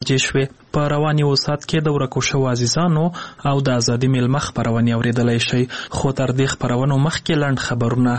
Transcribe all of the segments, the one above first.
بجې شوې. په رواني وسات کې د ورکو شوو عزیزانو او د ازادي میلمه خپرونې اورېدلی شئ. خو تر دې خپرونو مخکې لنډ خبرونه.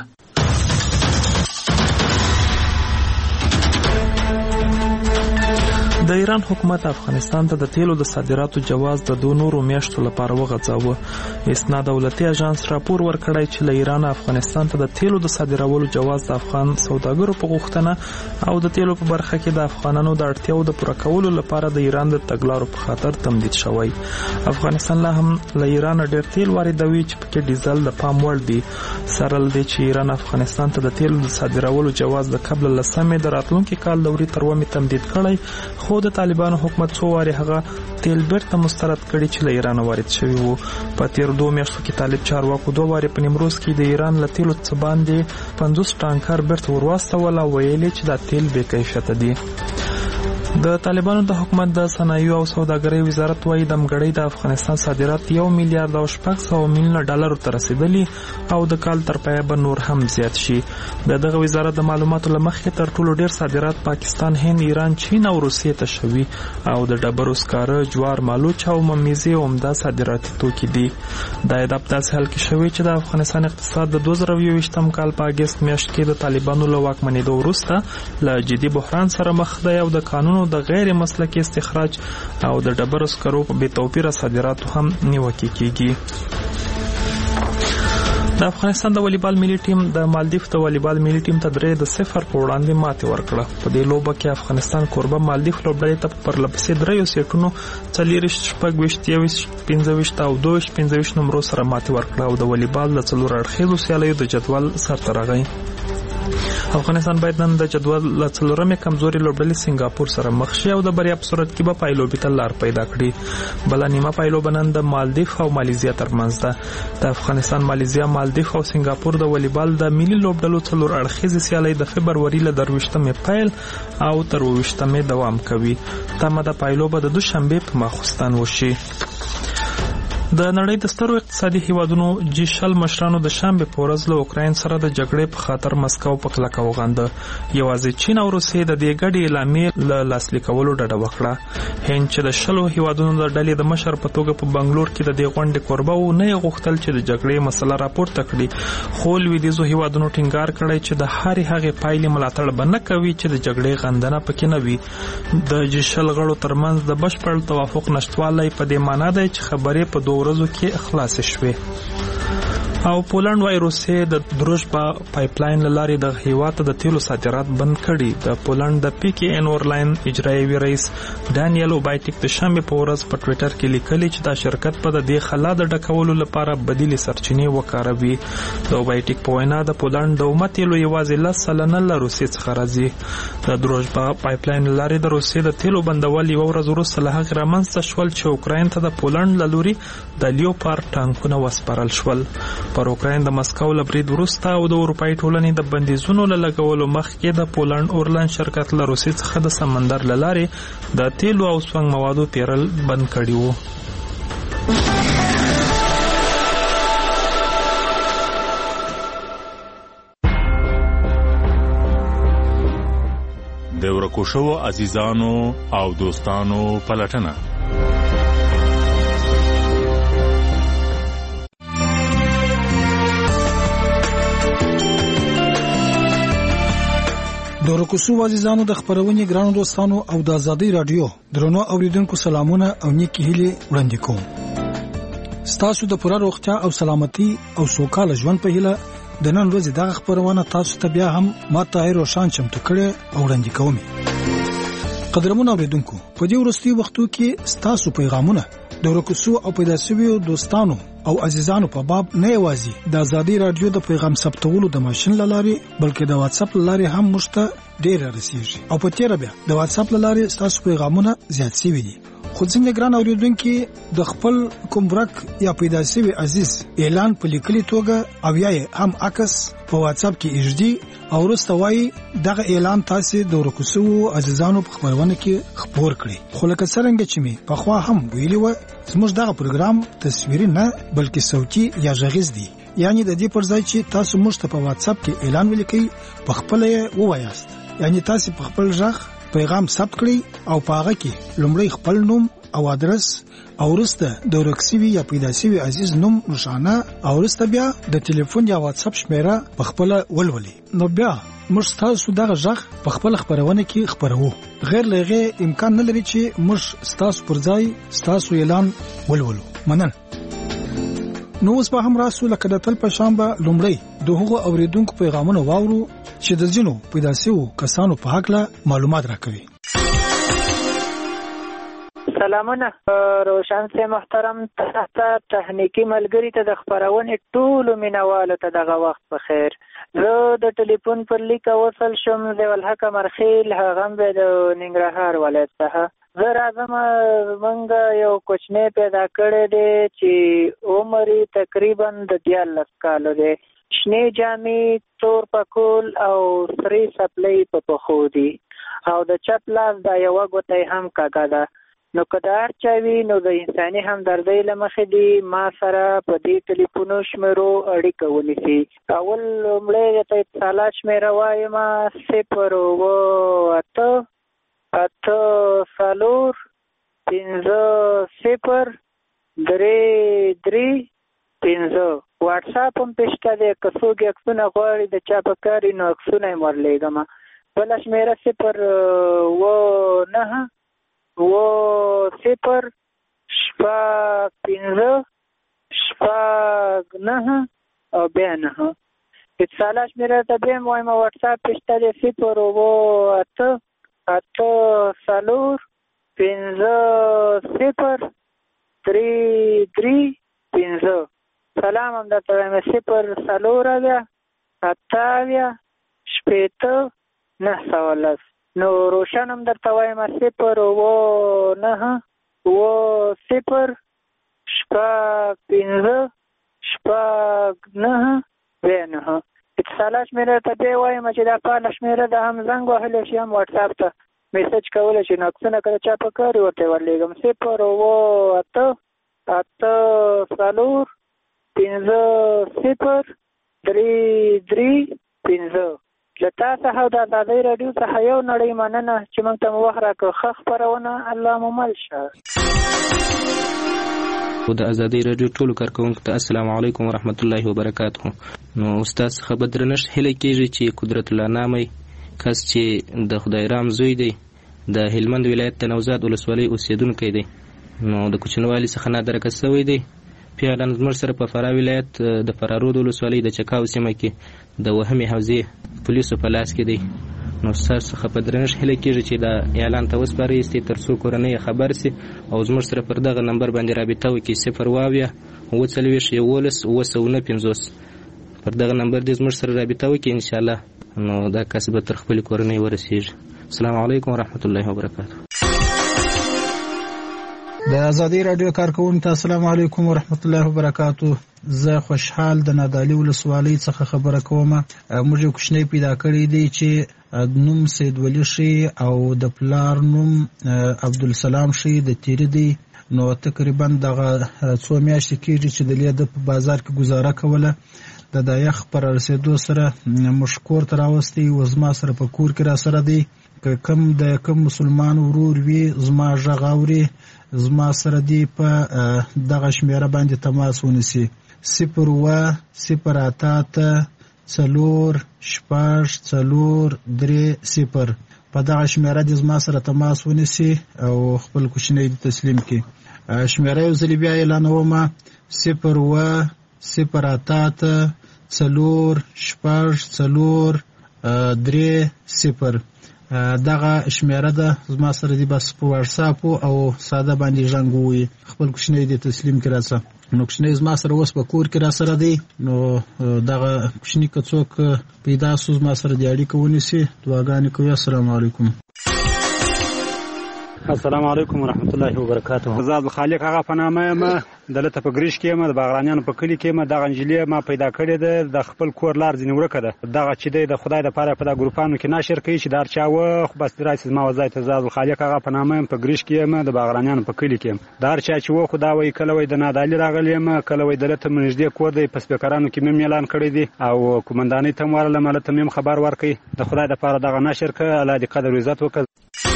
د ایران حکومت افغانستان ته د تیلو د صادراتو جواز د 2 نورو میاشتو لپاره وغځاوه. اسنا دولتي اژانس راپور ورکړی چې له ایران افغانستان ته د تیلو د صادرولو جواز د افغان سوداګرو په غوښتنه او د تیلو په برخه کې د افغانانو د اړتیاو د پوره کولو لپاره د ایران د تګلارو په خاطر تمدید شوی. افغانستان لا هم له ایران ډیر تیل واردوي چې پکې ډیزل د پام وړ دي. سره له دې چې ایران افغانستان ته د تیلو د صادرولو جواز د قبل له سمې د راتلونکي کال دوري تر ومه تمدید کړی، خو د طالبانو حکومت څو واره هغه تیل بیرته مسترد کړي چې له ایران وارد شوی وو. په تیر 2 میاشتو کې طالب چارواکو 2 واره په نیمروز کې د ایران له تیلو څخه باندې 50 ټانکر بیرته ورواستول او ویلي چې دا تیل بې کیفیته دي. د طالبانو د حکومت د صنایعو او سوداګرۍ وزارت وايي د مګړۍ د افغانستان صادرات 1 میلیارډ او 600 میلیون ډالر ته رسیدلی او د کال تر پایه به نور هم زیات شي. دغه وزارت د معلوماتو لمخې تر ټولو ډیر صادرات پاکستان، هند، ایران، چین او روسیې ته شوي او د ډبرو سکاره، جوار، مالوچ او ممیزې عمده صادراتي توکي دي. دا د داسې حال کې شوی چې د افغانستان اقتصاد د 2023م کال په اگست میاشت کې د طالبانو له واکمنېدو وروسته له جدي بحران سره مخ دی او د قانون د غیر مسلکي استخراج او د ډبرو سکرو په بې توپیره صادراتو هم نیوکه کیږي. د افغانستان د والیبال ملي ټیم د مالدیف د والیبال ملي ټیم ته 3-0 په وړاندې ماتې ورکړه. په دې لوبه کې افغانستان کوربه مالدیف لوبډلې ته پر لپسې 3 سیټونو 4-15 او 2-15 نمرو سره ماتې ورکړه او د والیبال د 4 اړخیزو سیالیو د جدول سرته راغی. افغانستان باید نن د جدول له 4مې کمزوري لوبډلې سنگاپور سره مخ شي او د بریا په صورت کې به پایلوبي ته لار پیدا کړي. بله نیمه پایلوبه نن د مالدیف او مالیزیا ترمنځ ده. د افغانستان، مالیزیا، مالدیف او سنگاپور د والیبال د ملي لوبډلو 4 اړخیزې سیالۍ د فبروري له 23مې پیل او تر 28مې دوام کوي. تمه د پایلوبه د دوشنبه په ماخوستن وشي. د نړۍ د سترو اقتصادي هیوادونو G20 مشرانو د شنبه په ورځ له اوکراین سره د جګړې په خاطر مسکو په کلکه وغنده. یوازې چین او روسیې د دې ګډې اعلامیې له لاسلیک کولو ډډه وکړه. هند چې د 10 هیوادونو د ډلې د مشر په توګه په بنگلور کې د دې غونډې کوربه و، نه غوښتل چې د جګړې مسله راپورته کړي، خو لویدیځو هیوادونو ټینګار کړی چې د هرې هغې پایلې ملاتړ به نه کوي چې د جګړې غندنه پکې نه وي. د G20 غړو ترمنځ د بشپړ توافق نشټوالی په دې معنی دی چې خبرې په 2 ورځو کې خلاص شوې. او پولند وايي روسیې د دروژبا پایپلاین لارې د هیواد ته د تیلو صادرات بند کړي. د پولند د PKN اورلاین اجرایوي رئیس ډانیل اوبایټیک د شنبه په ورځ په ټوئیټر کې لیکلي چې دا شرکت په د دې خلا د ډکولو لپاره بدیل سرچینې وکاروي. د اوبایټیک په وینا د پولند د اومه تیلو یوازې 10% له روسیې څخه راځي. د دروژبا پایپلاین لارې د روسیې د تیلو بندول یو ورځ وروسته له هغې رامنځته شول چې اوکراین ته د پولند له لوري د لیوپارډ ټانکونه وسپارل شول. پر اوکراین د مسکو له برید وروسته او د اروپایي ټولنې د بندیزونو له لګولو مخکې د پولند اورلاین شرکت له روسیې څخه د سمندر له لارې د تیلو او سونګ موادو پیرل بند کړي وو. د ورکو شوو عزیزانو او دوستانو پلټنه. د ورکوسو عزیزانو د خبرونې ګرانو دوستانو او د آزادۍ رادیو درنو اوریدونکو سلامونه او نیکی هیلې وړاندې کوم. ستاسو د پوره روغتیا او سلامتي او سوکاله ژوند په هیله د نن ورځې دغه خبرونه تاسو ته بیا هم ما طاهر روشان چمتو کړي او وړاندې کوم. قدرمن اوریدونکو، په دې ورستي وختو کې ستاسو پیغامونه د ورکوسو او پیدا شویو دوستانو او عزیزانو په باب نه یوازې د آزادۍ رادیو د پیغام ثبتولو د ماشين لارې بلکې د واتس اپ لارې هم مشته ډیر رسیږي او په تیر بیا د واتس اپ لارې تاسو پیغامونه زیات شوي دي. خو څنګه ګران اوریدونکو د خپل کوم ورک یا پیدا شوی عزیز اعلان په لیکلي توګه او یا هم عکس په واتس اپ کې اجدي او رستوي دغه اعلان تاسو د ورکوسو عزیزانو په خبرونه کې خبر کړئ. خو لکه څنګه چې می په خوا هم ویلي و زموږ دغه پروګرام تصویري نه بلکې صوتي یا غږیز دی، یعنی د دې پر ځای چې تاسو موږ ته په واتس اپ کې اعلان ولیکئ په خپل ووایاست، یعنی تاسو په خپل ځخ پیغام ثبت کړئ او په هغه کې لومړی خپل نوم او ادرس او وروسته د ورکسوي یا پیدا شوی عزیز نوم نشانه او وروسته بیا د ټلیفون یا واتس اپ شمیره په خپل ولولي. نو بیا موږ تاسو دغه ځخ په خپل خبرونه کې خبرو. غیر لغه امکان نه لري چې موږ تاسو پر ځای تاسو اعلان ولولو. مننه. نو اوس به هم راسو لکه د تل په شان به لومړی د هغو اوریدونکو پیغامونه واورو چې د ځینو پیدا شوو کسانو په حق له معلومات راکوي. سلامونه روشن سي محترم تاسو تخنیکی ملګری ته د خبرونې ټولو مینوالو ته دغه وخت بخیر. زه د ټلیفون پر لیک وصل شم د الحق مرخیل هغم به د ننګرهار ولایت څخه. زه راځم موږ یو کوچنی پیدا کړی دی چې عمر تقریبا د 14 کالو دی. شنې جامې، تور پکول او سری سپلۍ په پښو دي او د چپ لاس د یوه ګوتې هم کاږه ده. نو که د هر چا وي نو د انساني همدردۍ له مخې دي ما سره په دې ټلیفونو شمیرو اړیکه ونیسي. اول لومړی درته اتصالات شمیره وایم 08450303335. واټساپ هم پېشته دی، که څوک عکسونه غواړي د چا په کار وي نو عکسونه یې ورلیږم. بله شمیره 0 0 شپږ 9 او بیا 9. اتصالات شمیره ته بیا هم وایم واټساپ پېشته دی 084503335. سلام هم درته وایم 0 نو روشن هم درته وایم 0 اتصالات شمیره ته بیا وایم چې دا فعاله شمیره ده، هم زنګ وهلی شي هم واټساپ ته میسج کولی شي. نو عکسونه که د چا په کار وي ورته ورلیږم 084503335. له تا څخه او د ازادۍ راډیو څخه یو نړۍ مننه چې موږ ته مو وخت راکړ. ښه خپرونه الله مو مل شه. د ازادۍ راډیو ټولو کارکوونکو ته السلام علیکم ورحمت الله وبرکاته. نو استاد څخه به درنښت هیله کېږي چې قدرت الله نامې کس چې د خدای رام زوی دی د هلمند ولایت د نوزاد ولسوالۍ اوسېدونکی دی، نو د کوچنوالي څخه نادرکه شوی دی. فعلا زموږ سره په فراه ولایت د فرارود ولسوالۍ د چکاو سیمه کې د وهمې حوزې پولیسو په لاس کې دی. نو ستاسو څخه په درنښت هیله کېږي چې دا اعلان ته وسپارئ تر څو کورنۍ خبر سي او زموږ سره پر دغه نمبر باندې رابطه وکړي 0 پر دغه نمبر دې زموږ سره رابطه وکړي ان شاء الله. نو دا کس به تر خپل کورنۍ ورسیږي. السلام علیکم ورحمت الله وبرکاته. د ازادۍ راډیو کارکوونکو ته السلام علیکم ورحمت الله وبرکاته. زه خوشحال د نادعلي ولسوالۍ څخه خبره کوم. موږ یو کوچنی پیدا کړی دی چې نوم سید ولی شي او د پلار نوم عبدالسلام شي د تیری دی. نو تقریبا دغه څو میاشتې کېږي چې د لیده په بازار کې گزاره کوله. د یخ پر رسیدو سره مشکور تر راوستي و زما سره په کور کې را سره دی. که کم مسلمان ورور وي زما غږ اوري زما سره دی په دغه شمیره باندې تماس ونیسي 0 په دغه شمیره دی زما سره تماس ونیسي او خپل کوچنی تسلیم کی. شمیره یو ځل بیا اعلانوم 0 دغه شمیره ده زما سره دی بس په واتساپ او ساده باندې ژوندوي خپل کوچنی دی تسلیم کی راځه. نو کوچنی زما سره اوس په کور کې را سره دی. نو دغه کوچنی که څوک پیدا سو زما سره دی اړیکه ونیسي. دعاګانې کوي. السلام علیکم. السلام علیکم ورحمت الله وبرکاته. زاد خالق هغه په نامه ما دلته په ګریش کې ما د باغرانیانو په کلی کې ما د انجلیه ما پیدا کړې ده. د خپل کور لار ځنی ورکه ده. دغه چې د خدای د پاره په د ګروپانو کې نشر کوي چې دار چا و خو بس درایس ما وځای ته زاد خالق هغه په نامه په ګریش کې ما د باغرانیانو په کلی کې دار چا چې و خدا وای کله وای د نادالي راغلی ما کله وای دلته منځدې کور دی په سپیکرانو کې مې اعلان کړی دی او کومندانې ته ورله ملته مې خبر ورکړي د خدای د پاره دغه نشر ک الله دې قدر عزت وکړي.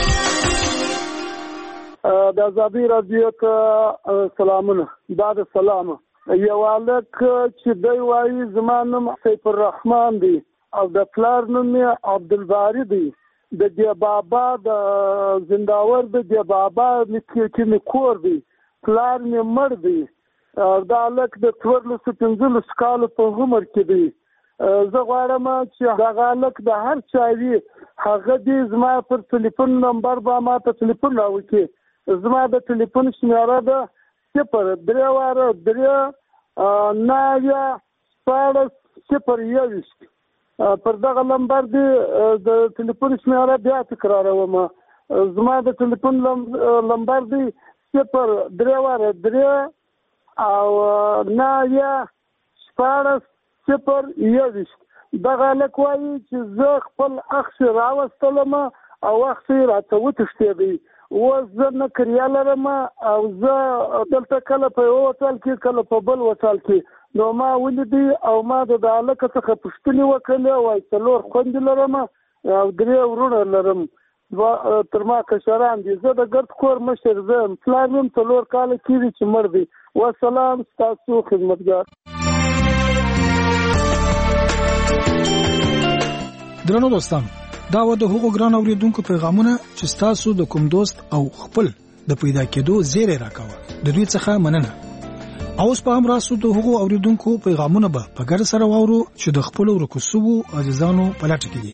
د ازادي رادیو ته سلامونه. دا د سلام یو الک چې دی وایي زما نوم سیف الرحمن دی او د پلار نوم یې عبدالباری دی. د دی بابا د زنداور د دی بابا چې کور دی، پلار مې مړ دی. دا الک د 14 کالو په عمر کې دی. زه غواړم چې هغه الک د هر چا وي هغه دې زما پر ټلیفون نمبر به ما ته ټلیفون راوکړي. زما د ټلیفون شمیره ده 032 پر دغه نمبر دی د ټلیفون شمیره بیا تکراروم. زما د ټلیفون نمبر دی 032 او 9 دغه لک وایي چې زه خپل اخ راوستلم او اخ راته وتښتېدی. اوس زه نه کریا لرم او زه دلته کله په یو هوټل کې کله په بل هوټل کې. نو ما ولیدی او ما د هلک څخه پوښتنې وکړلې. وایي 4 خویندې لرم او 3 وروڼه لرم، تر ما کشران دي. زه د ګرد کور مشر زه یم. پلار مې 4 کاله کېږي چې مړ دی. والسلام، ستاسو خدمتګار. درنو دوستانو، دا و د هغو ګران اوریدونکو پیغامونه چې تاسو د کوم دوست او خپل د پیدا کېدو زیری راکاوه. د دوی څخه مننه. اوس په هم راسو د هغو اوریدونکو پیغامونه به په ګډه سره واورو چې د خپل ورکوسو عزیزانو په لټه کې دي.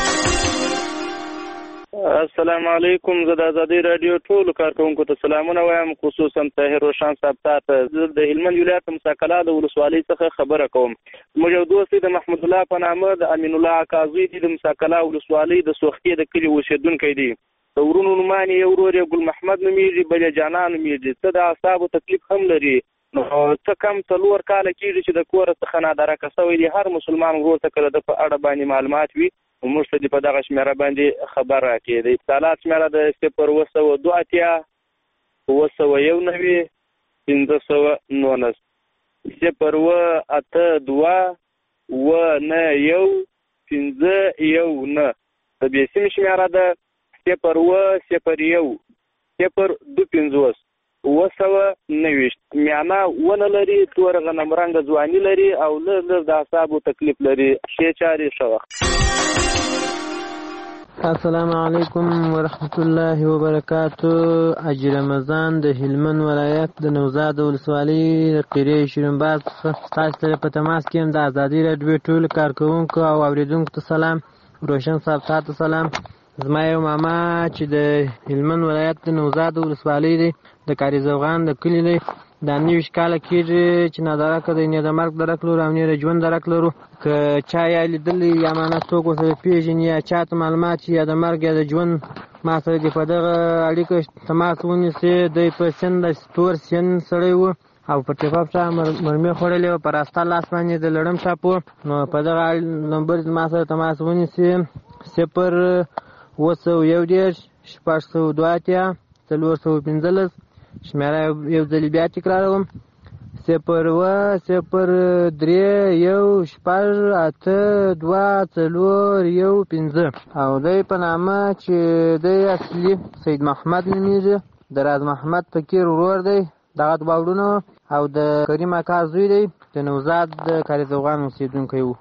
السلام علیکم. زه د ازادي رادیو ټولو کارکونکو ته سلامونه وایم، خصوصا طاهر روشن صاحب ته. زه د هلمند ولایت مساکلا د ولسوالۍ څخه خبره کوم. موږ یو دوست د محمد الله په نامه د امین الله قاضي د مساکلا ولسوالۍ د سوختي د کلي اوسیدونکی دی. د ورونو نومان یې ورور یې ګل محمد نومیږي، بل یې جانان نومیږي. څه د اعصابو تکلیف هم لري. نو څه کم 4 کاله کېږي چې د کور څخه نادرکه شوی دی. هر مسلمان ورور ته کله د په اړه باندې معلومات وي موږ ته په دغه شمیره باندې خبر راکړي. د اتصالات شمیره د 082 919 519 082 د بیسیم شمیره ده 001 025 919. میانا ونه لري، تور غنم رنګ ځواني لري او لږ د اعصابو تکلیف لري. شي چاري شوه. السلام علیکم ورحمت الله وبرکاتو. اجي رمضان د هلمند ولایت د نوزاد ولسوالۍ قریه شیرینباز تاسو سره په تماس کې د ازادي رادیو ټول کارکونکو او اوریدونکو ته سلام. روشن صاحب تاسو سلام. زما یو ماما چې د هلمند ولایت د نوزاد ولسوالۍ دی د کاری زوغان د کلی دی. د 90 کاله کېږي چې نادرکه دی، نه د مرګ درک لرو او نه د ژوند درک لرو. که چا یا لیدلی یا مانه څوک ورسره پیژني یا چاته معلومات یا د مرګ یا د ژوند ما سره دې په دغه اړیکه تماس ونیسي. دی په سن د ستور سن سړی و او په ټیپاپ چا مرمۍ خوړلې وه، په راسته لاس باندې د لړم ټاپ و. نو په دغه نمبر ما سره تماس ونیسي 0 602 415. شمیره یو ځلې بیا تکراروم 0 0 3 1 8 2 4 1 5. او دی په نامه چې دی اصلي سید محمد نومیږي، د راز محمد فقیر ورور دی. دغه باورونه او د کریم اکا زوی دی، د نوزاد د کاری زوغان اوسیدونکی و.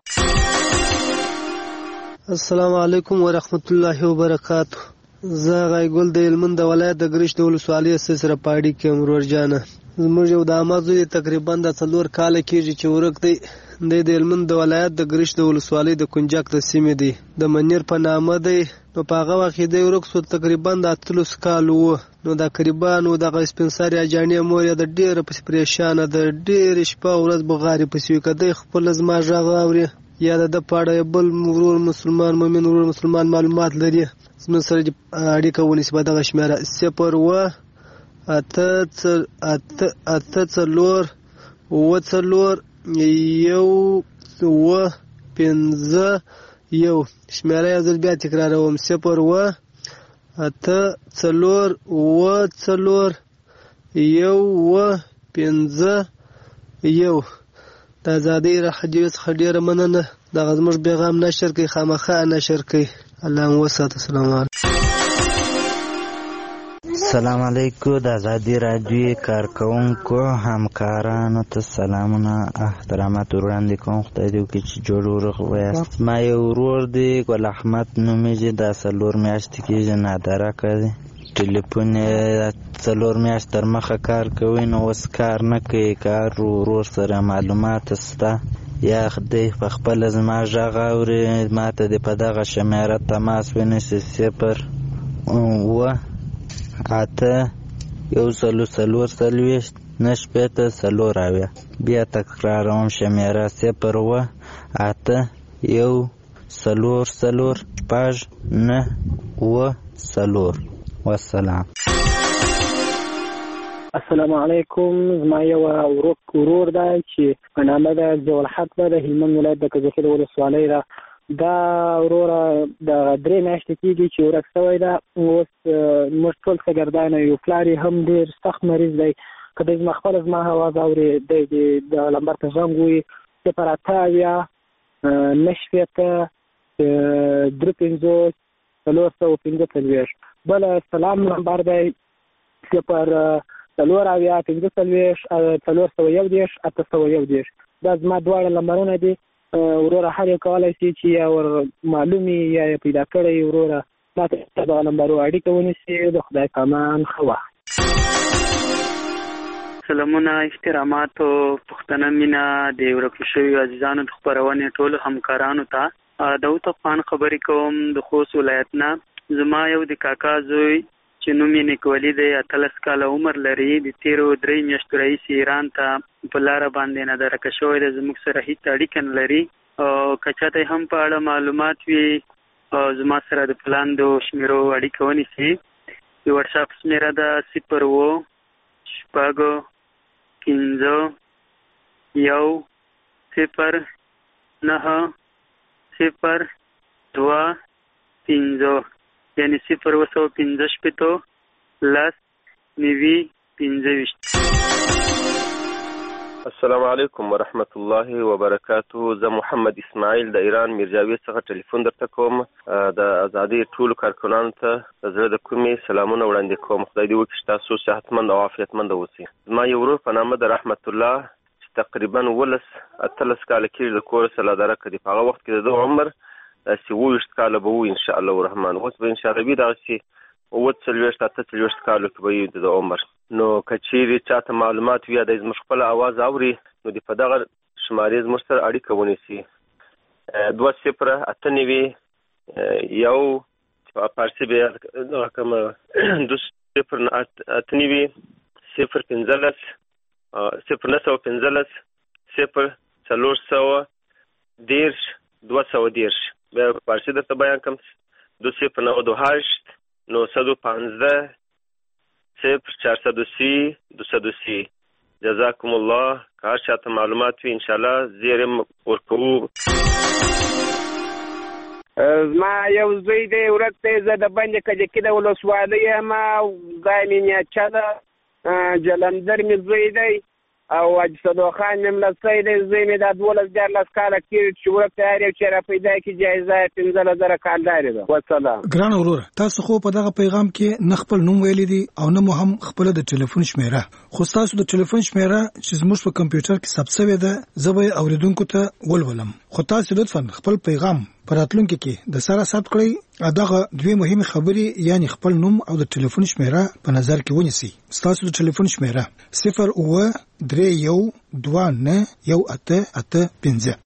السلام علیکم ورحمت الله وبرکاتو. زه غایګل د هلمند ولایت د ګرشت د ولسوالۍ سره پاړی کې ورور جانه. زموږ یو د امازوی تقریبا د 4 کاله کېږي چې ورک دی. د هلمند د ولایت د ګرشت د ولسوالۍ د کنجک د سیمې دی، د منیر په نامه دی. نو په هغه وخت دی ورک سو تقریبا د 30 کال و. نو د تقریبا نو د سپنساري اجانې مور د ډیره پریشانه د ډیر شپه ورځ بغاری پسې کده خپل زما ژغ اوري یا د پاړه بل ورور مسلمان مؤمن ورور مسلمان معلومات لري. زموږ سره اړیکه ونیسي په دغه شمیره 0 8 4 1 شمیره یو ځل بیا تکراروم 0 8 4 1 د ازادۍ راډیو څخه ډیره مننه. دغه زموږ پیغام نشر کوي، خامخا نشر کوي. الله مو وساته. السلام علیکم. السلام علیکم. د ازادي راډیو کارکونکو همکارانو ته سلامونه احترامات وړاندې کوم. خدای دې وکړي چې جوړ ورغ ویاست. ما یو ورور دی ګل احمد نومیږي، دا 4 میاشتې کېږي نادرکه دی. ټلیفون یې 4 میاشت تر مخه کار کوي، نو اوس کار نه کوي. کار ورور سره معلومات سته یا خدای په خپله زما غږ اوري، ما ته دې په دغه شمیره تماس ونیسي 0 8 1 4 4 بیا تکراروم شمیره 0 8 1 4 4 4 والسلام. السلام علیکم. زما یو ورور دی چې په نامه ده ضیاءالحق ده، د هلمند ولایت د کجکي ولسوالۍ ده. دا وروره د 3 میاشتې کېږي چې ورک شوی ده. اوس موږ ټول شاګردان یو، پلار یې هم ډېر سخت مریض دی. که دی زما اواز اوري دی د لمبر ته زنګ ووهي 0 8 9 3 4 بله سلام نمبر دی 0 4 4 8 دا زما دواړه لمبرونه دي. وروره هر یو کولی شي چې یا ور معلومي یا پیدا کړی وروره ما ته دغه نمبرو اړیکه ونیسي. د خدای پامان ښه وخت. سلامونه، احترامات او پښتنه مینه د ورکو شویو عزیزانو د خپرونې ټولو همکارانو ته. داود افغان خبرې کوم د خوست ولایت نه. زما یو د کاکا زوی چې نوم یې نیکولي دی، 18 کاله عمر لري. د تیرو 3 میاشتو راهیسې ایران ته په لاره باندې نادرکه شوی دی. زموږ سره هیڅ اړیکه نه لري. که چاته هم په اړه معلومات وي زما سره د پلاندو شمیرو اړیکه ونیسي. د وټساپ شمیره ده 0 6 15 1 0 9 0 2 5 یعنی 0 لس 9 25. السلام علیکم ورحمت الله وبرکاته. زه محمد اسماعیل د ایران میرجاوی څخه ټلیفون درته کوم. د ازادي ټولو کارکونانو ته د زړه د کومې سلامونه وړاندې کوم. خدای دې وکړي چې تاسو صحتمند او عافیتمند اوسئ. زما یو ورور په نامه د رحمت الله چې تقریبا 18 کاله کېږي د کور سره درکه دی. په هغه وخت کې د عمر 27 کاله به وي ان شاء الله الرحمن. اوس به ان شاء الله دغسې 48 کالو کې به وي د عمر. نو که چیرې چاته معلومات وي یا د زموږ خپل اواز اوري نو د په دغه شمارې زموږ سره اړیکه ونیسي 2 0 8 9 یو پارسي به دغه کومه 2 0 8 9 0 15 0 15 0 410 210 بیا پارسي درته بیان کوم 2 0 9 8 915 0430 230. جزاکم الله. که هر چاته معلومات وي انشاءالله زیرم ورکوو. زما یو زوی دی ورک دی. زه د بند کجکي د ولسوالۍ یم. ځای مې نیچه ده. جلندر مې زوی دی او حاجي صدو خان مې ملسی دی. زوی مې دا 12 کاله کېږي چې ورک دی. هر یو چې را پیدا کړي جایزه 15,000 کالدارې ده. والسلام. ګران وروره، تاسو خو په دغه پیغام کې نه خپل نوم ویلی دی او نه مو هم خپل د ټلیفون شمیره. خو تاسو د ټلیفون شمیره چې زموږ په کمپیوټر کې ثبت شوې ده زه به اوریدونکو ته ولولم. خو تاسو لطفا خپل پیغام پر راتلونکي کې د سره ثبت کړئ. دغه 2 مهمه خبرې یعنی خپل نوم او د ټلیفون شمیره په نظر کې ونیسئ. تاسو د ټلیفون شمیره 0 3 1 2 9 1 8 8 5.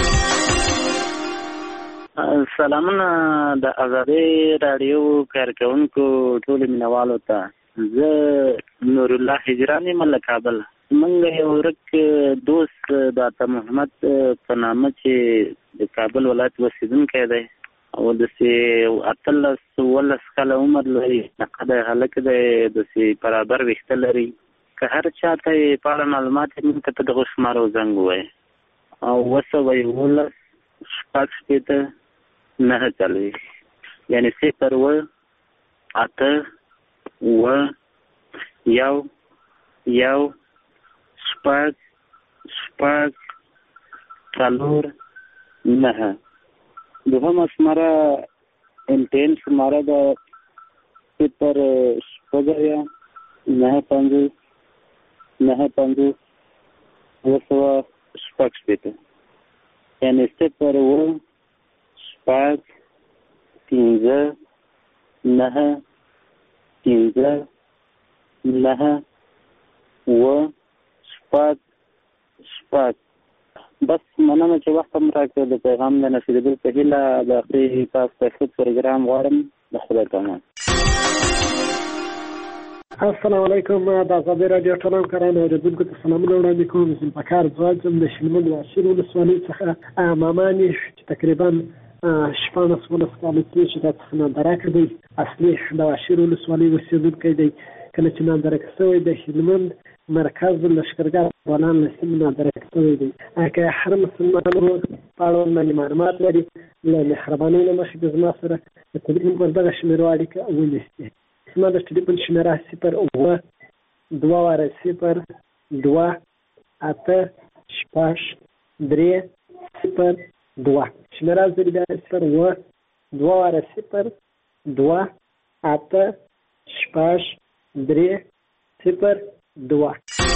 سلامونه د ازادي رادیو کارکونکو ټول مینوالو ته. زه نور الله هجرانی مل کابل. منګ یو ورک دوست د عطا محمد په نامه چې د کابل ولایت اوسیدونکی دی او داسې 18 کاله عمر لري. نقد هلک دی، داسې برابر ویښته لري. که هر چاته یې په اړه معلومات وي موږ ته په دغو شمارو زنګ ووایي او 19 6 9 40 یعنې 0 8 1 1 6 4 9. دوهم شماره امتحان شماره ده 0 وګړیا 95 وسوه شپږ شپېته یعنې 0 شپږ 15 9 15 9 شپږ بس مننه چې وخت هم راکړ د پیغام د نشریدو په هیله د اخري تاسو ته ښه پروګرام غواړم د خدای په امان. السلام علیکم د آزادۍ راډیو ټول همکارانو اوریدونکو ته سلامونه وړاندې کوم. ذوالفقار ځواک یم د شلمند د عاشر ولسوالۍ څخه ماماني چې تقریبا 14 کاله کېږي دا څخه نادرکه دی. اصلي د عاشر ولسوالۍ اوسېدونکی دی. کله چې نادرکه شوی د هلمند مرکز لښکرګاه افغانان له سیمې نادرکه شوی دی. که هر مسلمان ورور په اړه باندې معلومات لري له مهربانۍ نه مخکې د زما سره د تلیفون پر دغه شمېرو اړیکه ونیسي. زما د ټلیفون شمېره 0 2 0 2 8 6 3 0 2 شمېره زه بیا 0 2 0 2 8 6 3 0 2.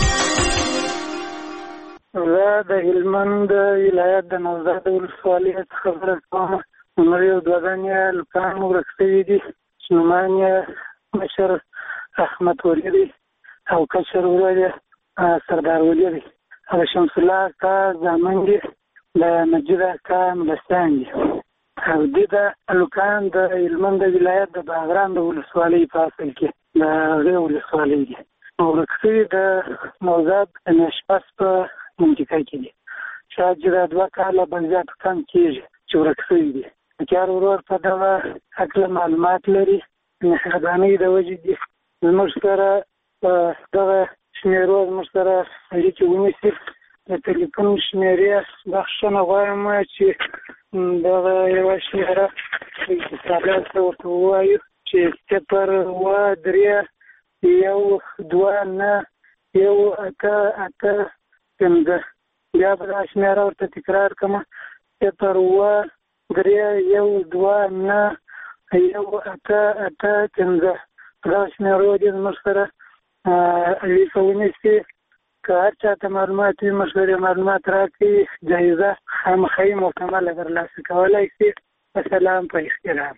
زه د هلمند ولایت د نوزاد ولسوالۍ څخه خبره کوم. عمر یو 2 دانې لوکان ورک شوي دي. نومان یې مشر احمد ولی دی او کشر ورور یې سردار ولی دی. د شمس الله اکا زامن دي د مجید اکا ملستان دي. او دې د لوکان د هلمند ولایت د باغران د ولسوالۍ په اصل کې د هغې ولسوالۍ دي. ورک شوي د نوزاد د نشپس په منطقه کې دي. شاید چې دا 2 کاله به زیات کم کېږي چې ورک شوي دي. کار ورور په دغه هکله معلومات لري. مهربانۍ د وجې دي زموږ سره دغه شمېرو زموږ سره اړیکې ونیسي. د تلیفون شمېرې بخښنه غواړم چې دغه یوه شمېره اتصالات ته ورته ووایو چې 0 3 1 2 9 1 8 8 5. بیا به دا شمېره ورته تکرار کړم 0 3 1 2 9 1 8 8 5. دا شمېرو دې زموږ سره اړیکه ونیسي. که هر چا ته معلومات وي موږ سره معلومات راکړي جایزه خامخا مکمله ترلاسه کولی شي. السلام په احترام.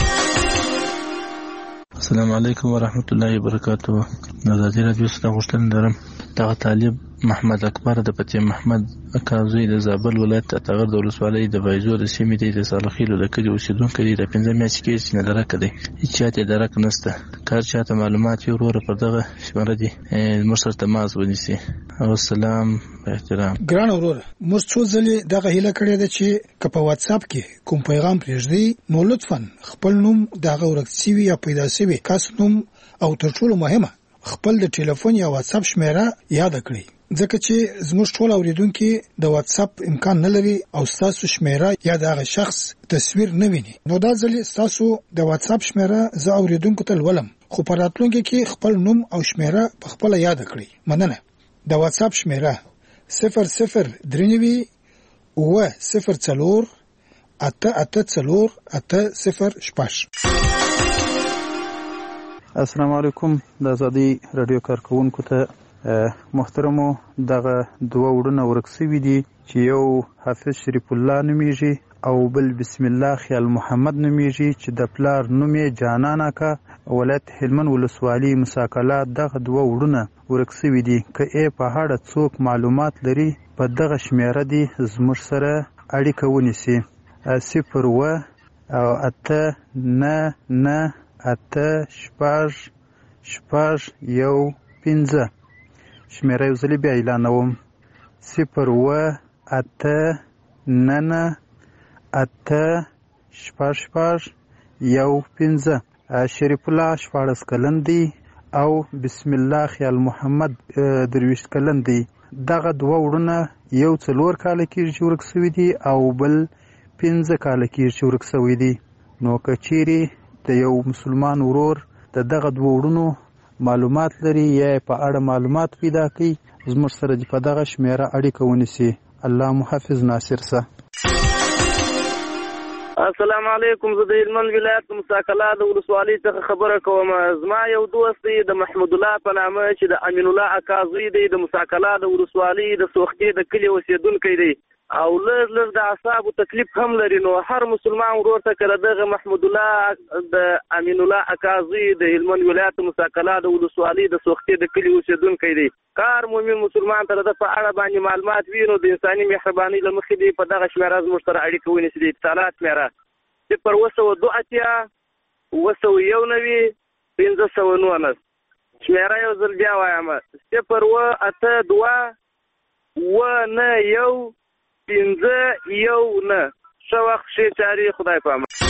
السلام علیکم ورحمت الله وبرکاته. ازادي راډیو څخه غوښتنه لرم دغه طالب محمد اکبر د پتی محمد اکازوی د زابل ولایت اتغر د ولسوالۍ د بایزو د سیمې د صالحیلو د کلي اوسیدونکی دی. د 15 میاشتې کې چې ندرک دی هیڅ چاته درک نشته. کار چاته معلومات یو ورور پر دغه شماره دي موږ سره تماس ونیسي. او سلام احترام. ګران ورور موږ څو ځلې دغه هیله کړې ده چې که په واتس اپ کې کوم پیغام پرېږدي نو لطفا خپل نوم دغه ورک شوی یا پیدا شوی کس نوم او تر ټولو مهمه خپل د ټلیفون یا واتس اپ شمیره یاد کړئ. ځکه چې زموږ ټول اوریدونکو د واتس اپ امکان نه لري او تاسو شمیره یا دغه شخص تصویر نه ویني. نو دا ځلې تاسو د واتس اپ شمیره زه اوریدونکو ته ولم خو په راتلونکي کې خپل نوم او شمیره په خپل یاد کړئ. مننه. د واتس اپ شمیره 0039 و04 884 806. السلام علیکم. د آزادۍ رادیو کارکونکو ته محترمو دغه 2 وړونه ورک شوي دي چې یو حافظ شریف الله نومیږي او بل بسم الله خیال محمد نومیږي چې د پلار نوم یې جانان اکا ولایت هلمند ولسوالۍ مساکلات. دغه 2 وړونه ورک شوي دي. که یې په اړه څوک معلومات لري په دغه شمیره دي زموږ سره اړیکه ونیسي. 0 8 9 9 8 6 6 1 5. شمیره یو ځلې بیا اعلانوم 0 8 9 8 6 1 5. شریف الله 14 کلن دی او بسم الله خیال محمد 23 کلن دی. دغه 2 وړونه یو 4 کاله کې چې ورک شوي دي او بل 15 کاله کې چې ورک شوي دي. نو که چیرې د یو مسلمان ورور د دغه 2 وړونو معلومات لري یا په اړه معلومات پیدا کړي زموږ سره په دغه شمیره اړیکه ونیسي. الله محافظ ناصر سه. السلام علیکم. زه د هلمند ولایت مساکلا د ولسوالۍ څخه خبره کوم. زما یو دوست دی د محمود الله په نامه چې د امین الله اکا زوی دی د مساکلا د ولسوالۍ د سوختې د کلي اوسېدونکی دی او لږ د اعصابو تکلیف هم لري. نو هر مسلمان ورور ته که دغه محمود الله د امین الله اکا زوی د هلمند ولایت مساکلا د ولسوالۍ د سوختې د کلي اوسېدونکی دی کار مومن مسلمان ته د په اړه باندې معلومات وي نو د انساني مهربانۍ له مخې دی په دغه شمېره زموږ سره اړیکه ونیسي. د اتصالات شمېره 082 519 شمېره یو ځل بیا وایم 082 519 ښه وخت ښې چارې خدای په امان.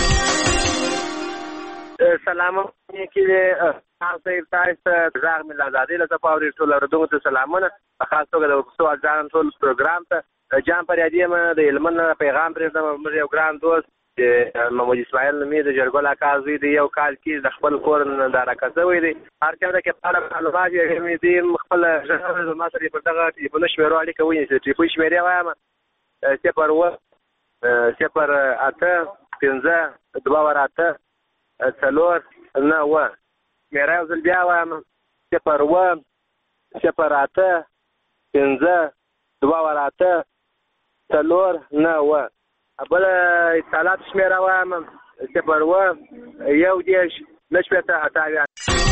سلام کې تاسو ته زاغ مل آزادۍ له پاوري ټول اردو ته سلامونه په خاص توګه د وسو ځان ټول پروګرام ته جام پر یادې ما د علمن پیغام پرې د یو ګران دوست محمد اسماعیل نومې د جرګل اکا زوی دی یو کال کې د خپل کور نه راکځوي دی هر چا د کې په معلومات یې دې خپل ژغورل ما سره په دغه ټلیفون شمیرو اړیکه ونیسي. ټلیفون شمیرې وایم 082 528 شمیره یو ځل بیا وایم 082 بل اتصالات شمیره وایم 0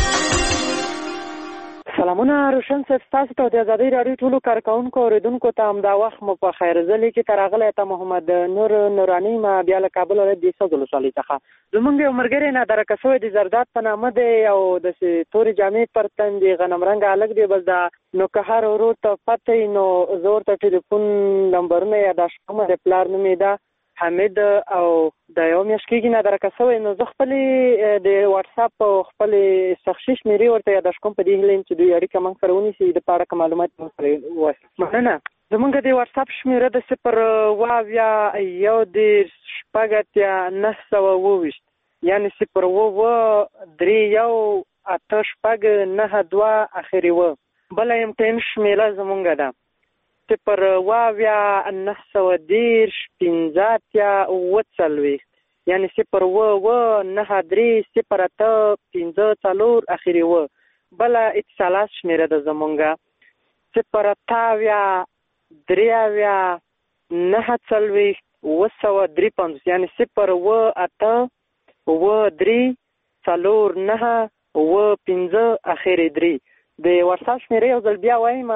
سلامونه روشن صاحب تاسو ته د ازادۍ راډیو ټولو کارکونکو اوریدونکو ته همدا وخت مو په خیر زه لیکې ته راغلی ته محمد نور نوراني ما بیا له کابل ولایت د سوځ ولسوالۍ څخه زمونږ یو ملګری نادرکه شوی د زرداد په نامه دی او داسې تورې جامې پر تن دي غنم رنګه هلک دی بس دا نو که هر ورور ته پته وي نو زه ورته ټلیفون نمبرونه یاداشت کوم د پلار نوم یې ده حمید او د یو میاشت کېږي نادرکه شوی نو زه خپلې د واټساپ او خپلې شخصي شمېرې ورته یاداشت کوم په دې هیله یم چې دوی اړیکه موږ سره ونیسي د په اړه که معلومات موږ سره ووایي. مننه. زمونږ د واټساپ شمېره د 0 یعنې 0 اخري و. بله MTN شمېره زمونږ ده 0 یعنی 0 اخري و. بله اتصالات شمېره ده زمونږه 0 یعنی 0 اخري 3 د واتساپ شمېره یو ځل بیا وایم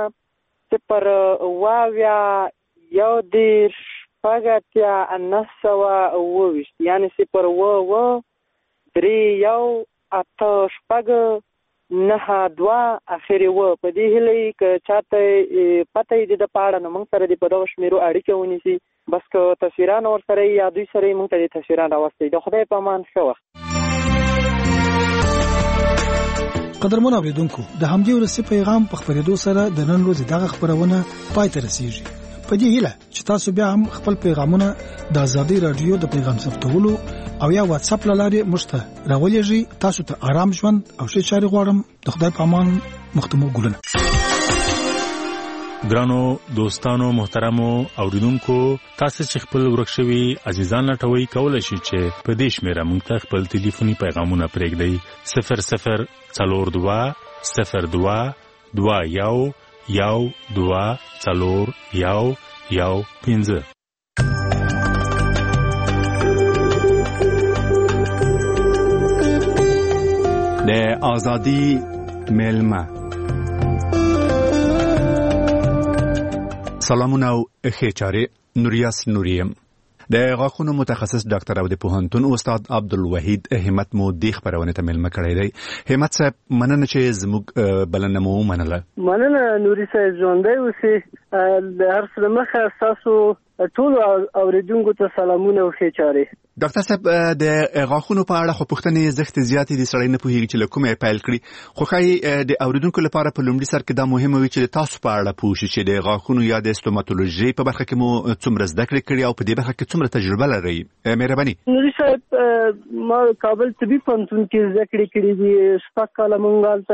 0 یعنی 0 اخري و. په دې هیله که چاته پته یې د په اړه نو موږ سره د په دغه شمېرو اړیکه ونیسي بس که تصویران ورسره یا دوی سره یې موږ ته د تصویران راوستئ. د خدای په امان ښه وخت. قدرمن اوریدونکو د همدې ورسې پیغام په خبرېدو سره د نن ورځې دغه خبرونه پای ته رسیږي. په دې هیله چې تاسو بیا هم خپل پیغامونه د ازادۍ راډیو د پیغام ثبتولو او یا واتساپ لارې موږ ته راولېږئ. تاسو ته آرام ژوند او ښې چارې غواړم. د خدای په امان. مختمو ګلونه. ګرانو دوستانو محترمو اوریدونکو تاسو چې خپل ورک شوي عزیزان لټوي کولای شئ چې په دې شمېره موږ ته خپل ټلیفوني پیغامونه پرېږدئ 000221124115 د ازادي ملما سلامونه او ښې چارې. نوریاس نوریم د غاښونو متخصص ډاکټر او د پوهنتون استاد عبدالوحید همت مو د خبرونه ته ملما کړی دی. همت صاحب مننه چې زموږ بلنه مو منله. مننه نوري صاحب ژوندی اوسئ. د هر څه مخه تاسو ټول اوریدونکو ته سلامونه او ښې چارې. ډاکټر صاحب د غاښونو په اړه خو پوښتنې زښت زیاتې دي سړی نه پوهیږي چې له کومه پیل کړي خو ښایي د اوریدونکو لپاره په لومړي سر کې دا مهمه وي چې تاسو په اړه پوه شئ چې د غاښونو یا د استوماتولوژي په برخه کې مو څومره زده کړې کړي او په دې برخه کې څومره تجربه لرئ. مهرباني. نوري صاحب ما کابل طبي پوهنتون کې زده کړې کړې دي. 6 کاله مونږ هلته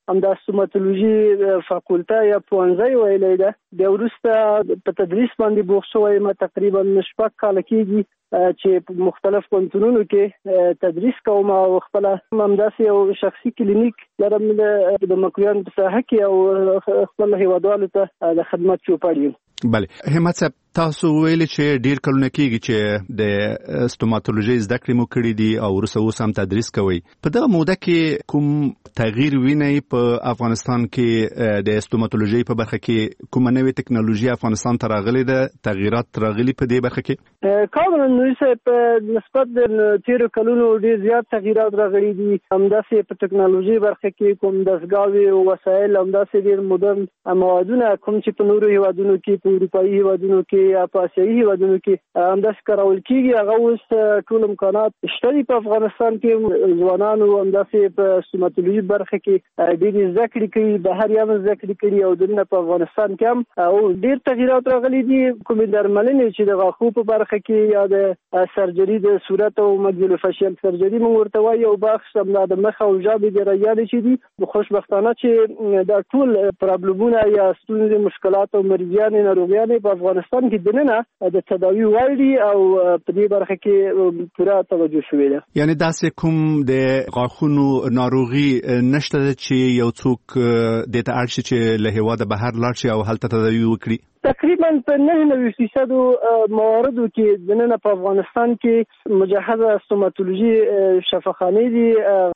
همدا ستوماتولوژي فاکولته یا پوهنځی ویلی ده. بیا وروسته په تدریس باندې بوخت شوی یم، تقریبا 6 کاله کېږي چې په مختلف پوهنتونونو کې تدریس کوم او خپل همداسې یو شخصي کلینیک لرم د مکرویانو په ساحه کې او خپل هیوادوالو ته د خدمت چوپړ یم. بله همت صاحب، تاسو ویلي چې ډیر کلونه کېږي چې د ستوماتولوژي زده کړې مو کړې دي او وروسته اوس هم تدریس کوئ. په دغه موده کې کوم تغییر وینئ په افغانستان کې د ستوماتولوژي په برخه کې؟ کومه نوې ټکنالوژي افغانستان ته راغلې ده؟ تغییرات راغلي په دې برخه کې؟ کاملا نوري صاحب، په نسبت د تیرو کلونو ډیر زیات تغییرات راغلي دي. همداسې په ټکنالوژي برخه کې کوم دستګاوې او وسایل همداسې ډیر مدرن موادونه کوم چې په نورو هیوادونو کې، په اروپایي هیوادونو کې یا په آسیایي هیوادونو کې همداسې کارول کېږي، هغه اوس ټول امکانات شته دي. په افغانستان کې ځوانانو همداسې په ستوماتولوژي برخه کې ډېرې زده کړې کوي، بهر یې هم زده کړې کړي او دلته په افغانستان کې هم او ډېر تغییرات راغلي دي. کومې درملنې چې د غاښو په برخه کې یا د سرجري د صورت او ماکسیلوفیشل سرجري موږ ورته وایو، یو بخش همدا د مخ او ژبې د رایادې چې دي. خوشبختانه چې دا ټول پرابلمونه یا ستونزې، مشکلات او مریضیانې، ناروغیانې په افغانستان کې دننه د تداوی وړ دي او په دې برخه کې پوره توجه شوې ده. یعنی داسې کوم د غاښونو ناروغي نشته چې یو څوک د ته اړ شي چې له هیواده بهر لاړ شي او هلته تداوی وکړي؟ تقریبا په 99% مواردو کې دننه په افغانستان کې مجهزه ستوماتولوژي شفاخانې دي،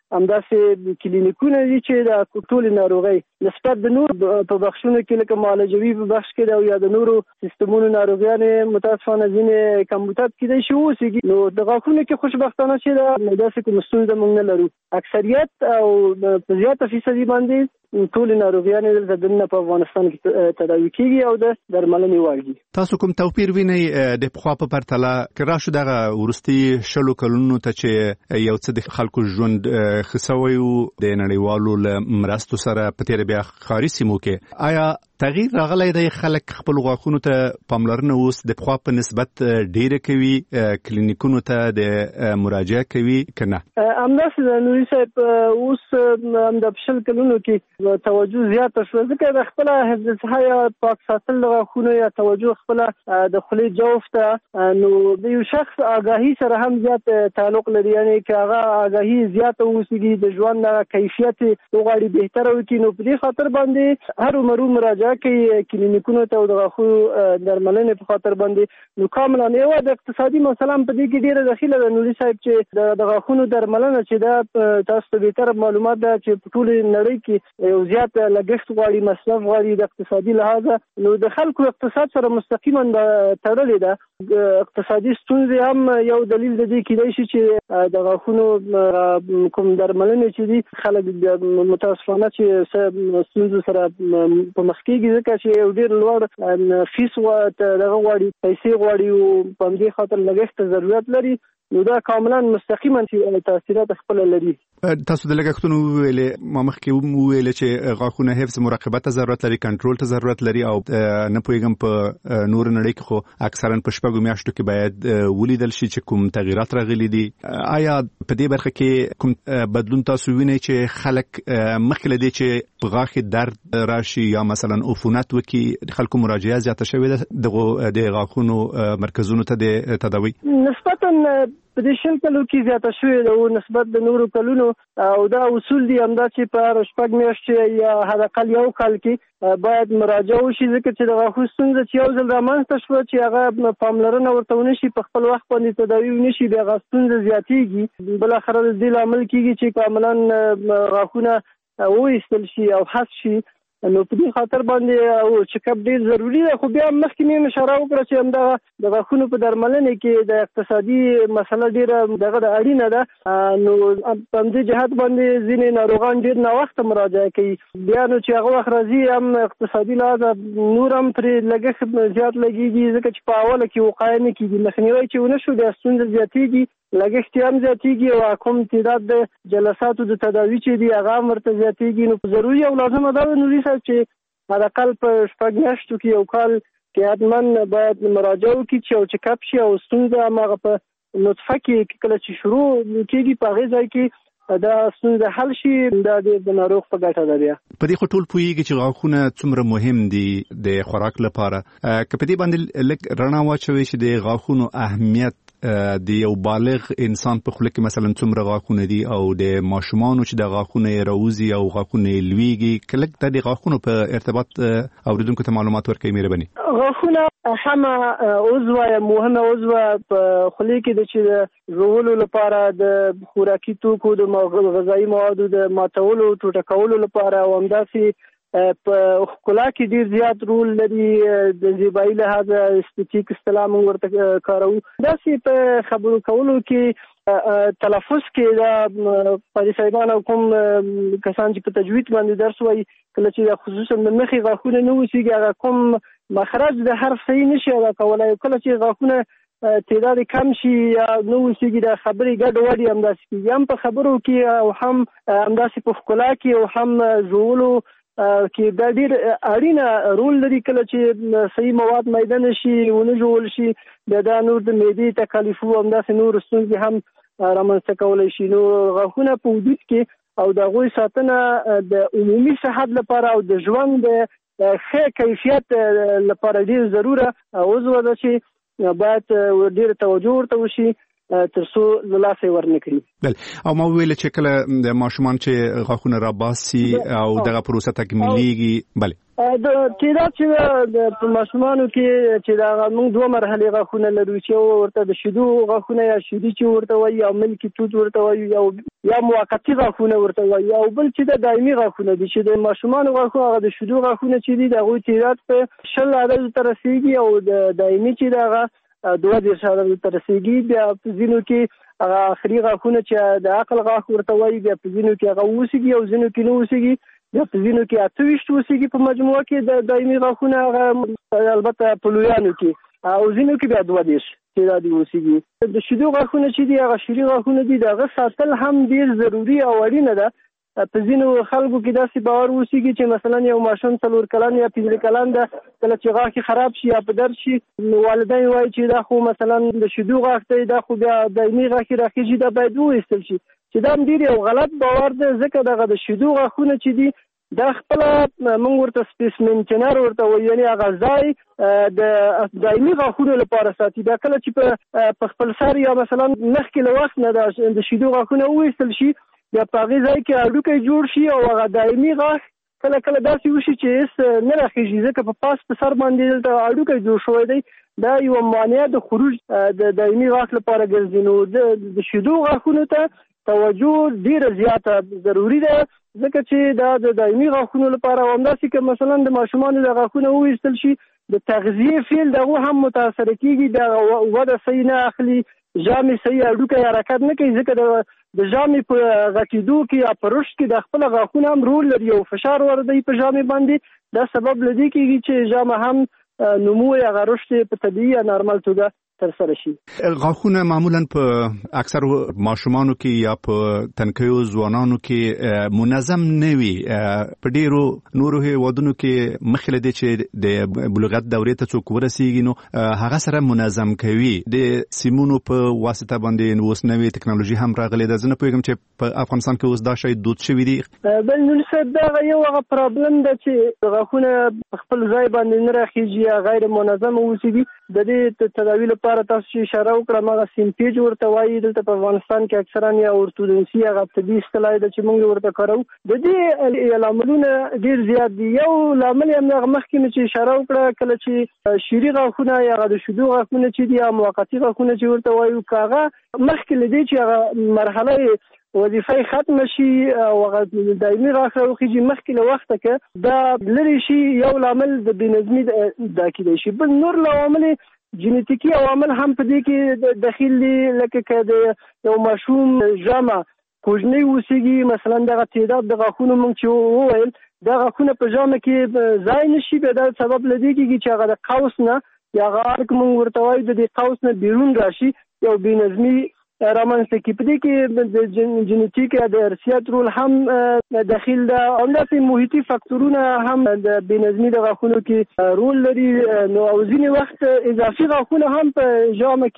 همداسې کلینیکونه دي چې د ټول ناروغي نسبت د نور په بخښونو کې لکه معالجوي په بخش کې او یا د نورو سیستمونو ناروغیانې متاسفانه ځینې کمبوتات کېدای شي اوسېږي. نو د غاښونو کې خوشبختانه چې دا داسې کوم ستونزه موږ نه لرو. اکثریت او په زیاته فیصدي باندې ټول ناروغیانې د دننه په افغانستان کې تداوي کېږي او د درملنې وړ دي. تاسو کوم توپیر وینئ د پخوا په پرتله که راشو دغه وروستي 60 کلونو ته چې یو څه د خلکو ژوند ښه سوی و د نړیوالو له مرستو سره په تېره بیا ښاري سیمو کې؟ آیا تغییر راغلی دی؟ خلک خپل غاښونو ته پاملرنه اوس د پخوا په نسبت ډیره کوي، کلینیکونو ته د مراجعه کوي که نه؟ همداسې ده نوري صاحب، اوس همدا په 60 کلونو کې توجه زیاته شوه، ځکه د خپله حفظ الصحه یا پاک ساتل د غاښونو یا توجه خپله د خولې جوف ته، نو د یو شخص آګاهي سره هم زیات تعلق لري. یعنې که هغه آګاهي زیاته اوسېږي، د ژوند کیفیت وغواړي بهتره وکړي، نو په دې خاطر باندې هر عمرو مراجعه کوي کلینیکونو ته او د غاښونو درملنې په خاطر باندې. نو کاملا یو د اقتصادي مسله په دې کې ډېره دخیله ده نوري صاحب، چې د غاښونو درملنه چې دا تاسو ته بهتره معلومات ده چې په ټول نړۍ کې یو زیات لګښت غواړي، مصرف غواړي د اقتصادي لحاظه. نو د خلکو اقتصاد سره مستقیما تړلې ده. اقتصادي ستونزې هم یو دلیل د دې کېدای شي چې د غاښونو کوم درملنې چې دي خلک متاسفانه چې ستونزو سره په مخ کېږي، ځکه چې یو ډېر لوړ فیس دغه غواړي، پیسې غواړي او په همدې خاطر لګښت ته ضرورت لري. نو دا کاملا مستقیما تاثیرات خپل لري. تاسو د لګښتونو ویلې، ما مخکې وویلې چې غاښونه حفظ مراقبت ته ضرورت لري، کنټرول ته ضرورت لري او نه پوهېږم په نور نړۍ کې خو اکثرا په 6 میاشتو کې باید ولیدل شي چې کوم تغییرات راغلي دي. آیا په دې برخه کې کوم بدلون تاسو وینئ چې خلک مخکې له دې چې په غاښ درد راشي یا مثلا عفونت وکړي، خلکو مراجعه زیاته شوې ده د غاښونو مرکزونو ته د تداوي؟ نسبتا په دې 60 کلو کې زیاته شوې ده او نسبت د نورو کلونو، او دا اصول دي همدا چې په 6 میاشتې یا حداقل یو کال کې باید مراجعه وشي، ځکه چې د غاښو ستونزه چې یو ځل رامنځته شوه چې هغه پاملرنه ورته ونه شي، په خپل وخت باندې تداوي ونه شي، بیا هغه ستونزه زیاتېږي. بالاخره د دې لامل کېږي چې کاملا غاښونه وایستل شي او حذف شي. نو په دې خاطر باندې او چیکاپ ډیر ضروری دی. خو بیا مخکې مې اشاره وکړه چې همدا د غاښونو په درملنې کې د اقتصادي مسله ډیره دغه اړینه ده. نو په دې جهت باندې ځینې ناروغان ډیر نه وخت مراجعه کوي، بیا نو چې هغه وخت راځي هم اقتصادي لحاظ نور هم پرې لګښت زیات لګیږي، ځکه چې په اوله کې وقایه نه کیږي، مخنیوی چې ونه شو د ستونزې زیاتېږي، لګښت هم زیاتېږي او کوم تعداد د جلساتو د تداوي چې دی هغه ورته زیاتېږي. نو ضروري او لازمه ده نوري صاحب چې حداقل په 6 میاشتو کې یو کال کې حتما باید مراجعه وکړي چې یو چیکاپ شي او ستونزه هماغه په نطفه کې کله چې شروع کېږي په هغې ځای کې دا ستونزه حل شي دا د ناروغ په ګټه ده. بیا په دې ټول پوهیږي چې غاښونه څومره مهم دي د خوراک لپاره، که په دې باندې لږ رڼا واچوي چې د غاښونو اهمیت د یو بالغ انسان په خوله کې مثلا څومره غاښونه دي او د ماشومانو چې د غاښونه راوځي او غاښونه لویږي، کله د غاښونو په ارتباط اوریدونکو ته معلومات ورکوي مهرباني. غاښونه همه عضو مهمه عضو په خوله کې د چې ژولو لپاره د خوراکي توکو د غذایی موادو د ماتولو ټوټه کولو لپاره او همداسې په ښکلا کې ډیر زیات رول لري. د زیبایي لحاظه استیتیک اصطلاح موږ ورته کاروو. داسې په خبرو کولو کې تلفظ کې دا قاضي صاحبان او کوم کسان چې په تجوید باندې درس وایي کله چې خصوصا د مخې غاښونه نه وسیږي هغه کوم مخرج د حرف صحیح نشي ادا کولی، کله چې غاښونه تعداد کم شي یا نه وسیږي د خبرې ګډوډي همداسې کېږي. هم په خبرو کې او هم همداسې په ښکلا کې او هم ژولو کې دا ډیر اړینه رول لري. کله چې صحیح مواد میده نشي ونه ژول شي دا نور د معدې تکالیف او همداسې نور ستونزې هم رامنځته کولی شي. نو غاښونه په وجود کې او د هغوی ساتنه د عمومي صحت لپاره او د ژوند د ښه کیفیت لپاره ډیر ضروره عضو ده چې باید ډیر توجه ورته وشي ترڅو له لاسه ورنکړي. بل او ما ویل چې کله د ماشومان چې غاښونه راباسي او دغه پروسه تکمیلېږي، بله د تعداد چې د ماشومانو کې چې دا موږ دوه مرحلې غاښونه لرو چې ورته د شیدو غاښونه یا شیدي چې ورته وایي او ملکي توت ورته وایي یا موقتي غاښونه ورته وایي، او بل چې د دایمي غاښونه دي چې د ماشومانو غاښونه هغه د شیدو غاښونه چې دي د هغوی تعداد په 10 عددو ته رسېږي او د دایمي چې د هغه 22 عددو ته رسېږي. بیا په ځینو کې هغه آخري غاښونه چې د عقل غاښ ورته وایي بیا په ځینو کې هغه وسیږي او ځینو کې نه وسیږي، بیا په ځینو کې 28 وسیږي په مجموعه کې د دایمي غاښونه هغه البته په لویانو کې او ځینو کې بیا 22 تعداد وسیږي. د شیدو غاښونه چې دي هغه شیري غاښونه دي دغه ساتل هم ډیر ضروری او اړینه ده. په ځینو خلکو کې داسې باور وسیږي چې مثلا یو ماشوم 4 کلن یا 15 کلن ده کله چې غاښ خراب شي یا په درد شي والدین وایي چې دا خو مثلا د شیدو غاښ دی دا خو بیا دایمي غاښ راخیږي دا باید وایستل شي، چې دا ډیر یو غلط باور ده. ځکه دغه د شیدو غاښونه چې دي دا خپل موږ ورته سپیسمنټنر ورته وایي، یعنی هغه ځای د دایمي غاښونو لپاره ساتي. دا کله چې په خپل سر یا مثلا مخکې له وخت نه د شیدو غاښونه وایستل شي یا په هغې ځای کې هډوکی جوړ شي او هغه دایمي غاښ کله کله داسې وشي چې هېڅ نه راخېږي ځکه په پاس په سر باندې دلته هډوکی جوړ شوی دی، دا یوه مانع د خروج د دایمي غاښ لپاره ګرځي. نو د شیدو غاښونو ته توجه ډیره زیاته ضروري ده ځکه چې دا د دایمي غاښونو لپاره او همداسې که مثلا د ماشومانو د غاښونه وویستل شي د تغذیې فعل دغه هم متاثره کېږي، د وده صحیح نه اخلي، ژامې صحیح هډوکی حرکت نه کوي ځکه د ژامې په غټېدو کې یا په رشد کې د خپل غاښونه هم رول لري او فشار وردی په ژامې باندې. دا سبب لدی کېږي چې ژامه هم نمو یا رشد په طبیعي یا نارمل توګه ترسره شي. غاښونه معمولا په اکثر ماشومانو کې یا په تنکیو ځوانانو کې منظم نه وي، په ډیرو نورو هیوادونو کې مخکې له دې چې د بلوغت دورې ته څوک ورسیږي نو هغه سره منظم کوي. د سیمونو په واسطه باندې اوس نوې ټکنالوژي هم راغلې ده. زه نه پوهېږم چې په افغانستان کې اوس دا شی دود شوي دي. بل نور څه دغه یو هغه پرابلم ده چې غاښونه په خپل ځای باندې نه راخېږي یا غیر منظم اوسېږي. د دې تداوی لپاره تاسو چې اشاره وکړه هغه سیمپیج ورته وایي دلته په افغانستان کې اکثرا یا اورتودونسي هغه طبي اصطلاح ده چې موږ ورته کاروو. د دې لاملونه ډیر زیات دي. یو لامل یې هغه مخکې مې چې اشاره وکړه کله چې شیري غاښونه یا د شیدو غاښونه چې دي یا موقتي غاښونه چې ورته وایو که هغه مخکې له دې چې هغه مرحله وظیفه ختم شي او هغه دایمي غاښ راوخیږي مخکې له وخته که دا لرې شي یو لامل د بېنظمي دا کیدای شي. بل نور عوامل جینیتیکي عوامل هم په دې کې دخیل دي لکه که د یو ماشوم ژامه کوژنۍ اوسېږي مثلا دغه تعداد د غاښونو موږ چې وویل دا غاښونه په ژامه کې ځای نه شي بیا دا سبب له دې کېږي چې هغه د قوس نه یا هغه ارک موږ ورته وایو د دې قوس نه بیرون راشي یو بېنظمي رامنځته کړي. په دې کې د جینیتیک یا د ارثیات رول هم دخیل ده. همداسې محیطي فاکتورونه هم د بېنظمي د غاښونو کې رول لري. نو او ځینې وخت اضافي غاښونه هم په ژامه کې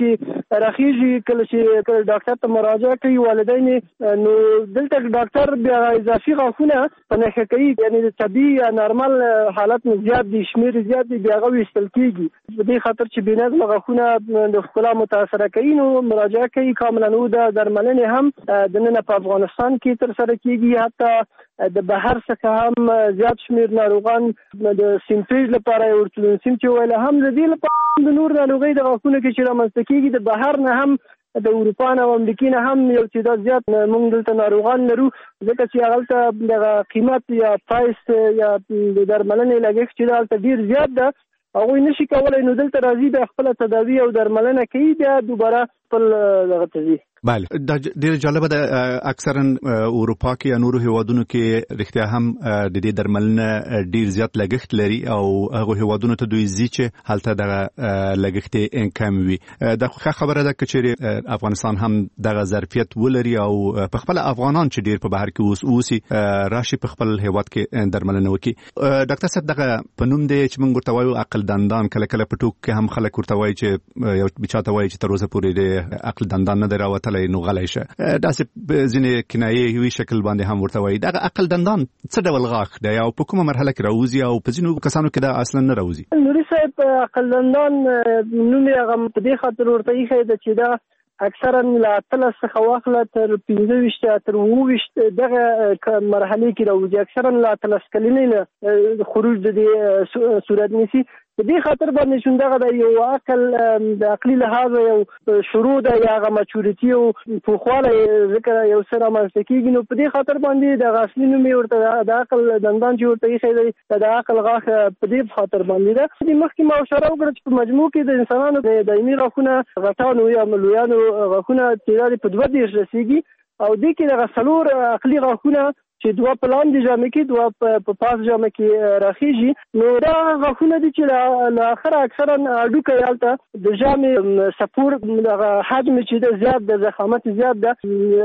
راخیږي کله چې ډاکټر ته مراجعه کوي والدین نو دلته ډاکټر بیا اضافي غاښونه په نښه کوي یعنی د طبيعي یا نارمل حالت نه زیات دي شمیر زیات دي بیا غوي استل کیږي په دې خاطر چې بنظم غاښونه د ښکلا متاثر کوي نو مراجعه کوي کاملا نو د درملنې هم د نن په افغانستان کې تر سره کیږي حتی د بهر څخه هم زیات شمیر ناروغان د سیمفیز لپاره ورتلون سیم چې ویل هم د دې لپاره د نور ناروغي د غاښونو کې چې رامنځته کیږي د بهر نه هم د اروپا نه او امریکا نه هم یو تعداد زیات موږ دلته ناروغان لرو ځکه چې هغه د قیمت یا پرایس یا د درملنې لګښت چې هلته ډیر زیات ده هغوی نشي کولی نو دلته راځي د خپل تداوی او درملنه کوي بیا دوباره خپل دغه ته بله دا ډیر جالبه ده اکثرا اروپا کې یا نورو هیوادونو کې رښتیا هم د دې درملنه ډیر زیات لګښت لري او هغه هیوادونو ته دوی ځي چې هلته دغه لګښت کم وي دا ښه خبره ده چې افغانستان هم دغه ظرفیت ولري او په خپل افغانان چې ډیر په بهر کې اوسي راشي په خپل هیواد کې درملنه وکړي ډاکټر صاحب دغه په نوم دی چې موږ ورته وایو عقل دندان کله کله په ټوک کې هم خلک ورته وایي چې یو بچاته وایي چې تر اوسه پورې د عقل دندان نه دراوته نو غلی شه داسې ځینې کنایې وی شکل باندې هم ورته وایي دغه عقل دندان څه ډول غاښ دی او په کومه مرحله کې راوځي او په ځینو کسانو کې دا اصلا نه راوځي نوري صاحب عقل دندان نوم یې هغه په دې خاطر ورته ایښی ده چې دا اکثرا لا 13 څخه واخله تر 25 تر 20 دغه مرحله کې راوځي اکثرا لا 13 کلمې خروج د دې صورت نشي په دې خاطر باندې شوندغه د یو عقل د عقلي لحاظ یو شروع د یاغه مچورټي او فوخواله ذکر یو سره منسکیږي نو په دې خاطر باندې د غاښلي نوم ورته د عقل دندان چې ورته یې د عقل غاښ په دې خاطر باندې ده د مخکې ما اشاره وکړه چې په مجموع کې د انسانانو د دایمي غاښونه غټانو یا ملویانو غاښونه تعداد په 2 رسیږي او د کې د غسلور عقلي غاښونه چې دوه په لاندې جامه کې دوه په پاس جامه کې راخیږي نو دا غاښونه دي چې له اخره اکثرا اډوکه یالته د جامې سپور د حجم چې د زیات د ضخامت زیات ده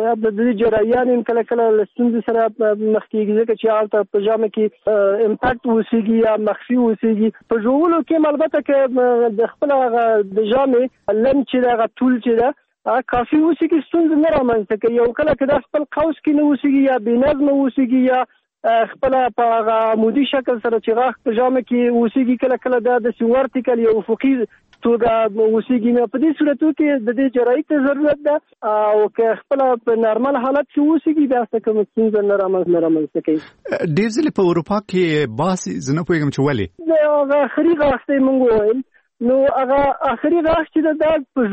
د جریان کله کله لستون سره مخ کېږي ځکه چې یالته په جامه کې امپاکت وسیږي یا مخفي وسیږي په جوړولو کې البته کې د خپل د جامې لن چې دا ټول چې ده کافي وسیږي ستونزې نه رامنځته کوي او کله که دا خپل قوس کې نه وسیږي یا بې نظمه وسیږي یا خپل په عمودي شکل سره چې غاښ په جامه کې وسیږي کله کله دا د ورټیکل یا افقي توګه وسیږي نو په دې صورتو کې د دې جراحي ته ضرورت ده او که خپل په نارمل حالت کې وسیږي بیا څه کوم ستونزه نه رامنځته کوي ډېر ځلې په اروپا کې باسي زه نه پوهېږم چې ولې د آخري غاښ ته موږ وویل نو هغه آخري غاښ چې دا په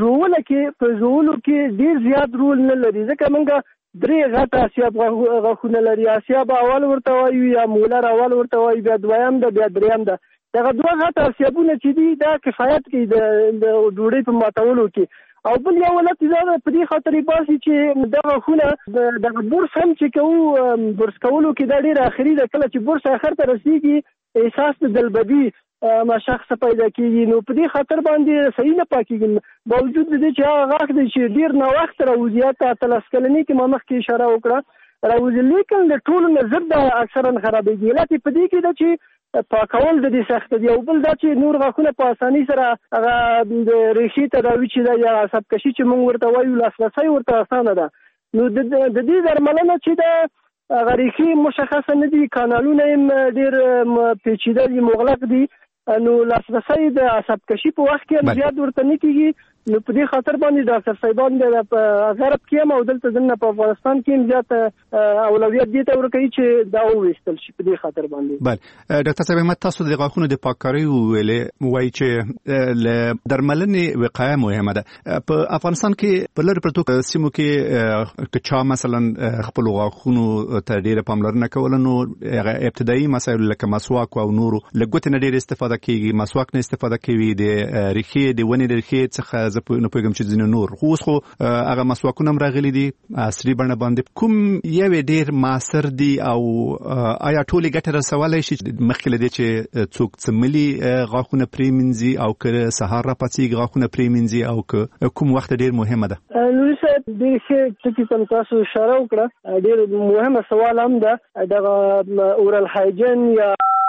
ژوولو کې ډیر زیات رول نه لري ځکه موږ 3 غټه آسیاب غاښونه لري آسیاب اول ورته وایو یا مولر اول ورته وایو بیا دویم ده بیا دریم ده دغه 2 غټه آسیابونه چې دي دا کفایت کوي د ډوډۍ په ماتولو کې او بل یو ولت دا په دې خاطر باسي چې دغه خونه د بورس هم چې کوو بورس کولو کې دا ډیر آخري ده کله چې بورس اخر ته رسیږي احساس د دلبدي ما شخص پیدا کیږي نو په دې خاطر باندې صحیح نه پاکیږي باوجود دې چې هغه غاښ دې چې ډیر نو وخت راوځي ته تلسکلنی کې ما مخکې اشاره وکړه راوځي لیکن د ټولو نظر دا اکثرا خرابېږي لکه په دې کې دا چې پاکول د دې سخت دی او بل دا چې نور غاښونه په اساني سره هغه د ریښې تداوی چې دا یا عصب کشي چې موږ ورته وایو لاسرسی ورته اسانه ده نو د دې درملنه چې دا غریخي مشخصه نه دي کانالونه هم ډیر پیچیده دي مغلق دي نو لاسرسی د عصب کشي په وخت کې زیات ورته نه کیږي نو په دې خاطر باندې ډاکټر صاحبان د غرب کې هم او دلته دنه په افغانستان کې هم زیات اولویت دي ته ورکوي چې دا وېستل شي په دې خاطر باندې بله ډاکټر صاحب ما تاسو د غاښونو د پاککارۍ ویلې وایي چې له درملنې وقایه مهمه ده په افغانستان کې په لږ پرتو سیمو کې که چا مثلا خپل غاښونو ته ډېره پاملرنه کوله نو ابتدایي مسایل لکه مسواک او نورو له ګوتې نه ډېر استفاده کیږي مسواک نه استفاده کوي د ریښې د ونې د ریښې څخه زه نه پوهېږم چې ځینې نور خو اوس خو هغه مسواکونه هم راغلي دي عصري بڼه باندې کوم یو ډېر مؤثر دي او آیا ټولې ګټې رسولی شي مخکې له دې چې څوک څملي غاښونه پرېمینځي او که سهار راپاڅېږي غاښونه پرېمینځي او که کوم وخت ډېر مهمه ده نوري صاحب ډېر ښه ټکي ته تاسو اشاره وکړه ډېر مهمه سوال هم ده دغه اورال هایجین یا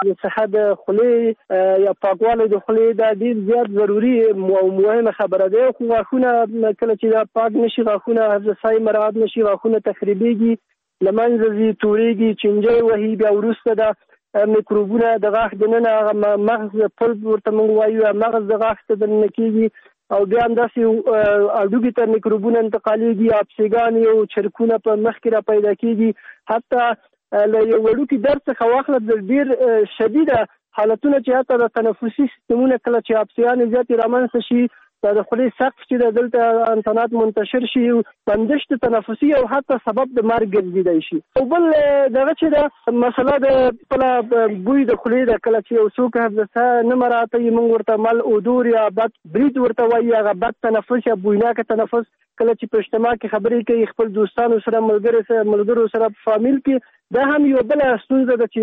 د صحت د خولې یا پاکوالی د خولې دا ډیر زیات ضروری او مهمه خبره ده. خو غاښونه کله چې دا پاک نشي، غاښونه حفظ صحي مراعات نشي، غاښونه تخریبېږي، لمنځه ځي، توریږي، چنجۍ وهي، بیا وروسته دا میکروبونه د غاښ دننه مغز پلپ ورته موږ وایو، مغز د غاښ ته دننه کېږي او بیا همداسې هډوکي ته میکروبونه انتقالېږي، اپسیګان او چرکونه په مخ کې را پیدا کېږي. حتی له یو وړوکي درد څخه واخله د ډېر شدیده حالتونه چې حتی د تنفسي سیستمونه کله چې اپسیګانې زیاتې رامنځته شي، د خولې سقف چې دلته انتانات منتشر شي، بندښت تنفسي او حتی سبب د مرګ ګرځېدای شي. او بل دغه چې د مسله د خپله بوی د خولې ده، کله چې یو څوک حفظ نه مراعاتوي، موږ ورته مل اودور یا بد برید ورته وایي، هغه بد تنفس یا بویناکه تنفس. کله چې په اجتماع کې خبرې کوي خپل دوستانو سره، ملګرو سره، په فامیل کې، دا هم یو بله ستونزه ده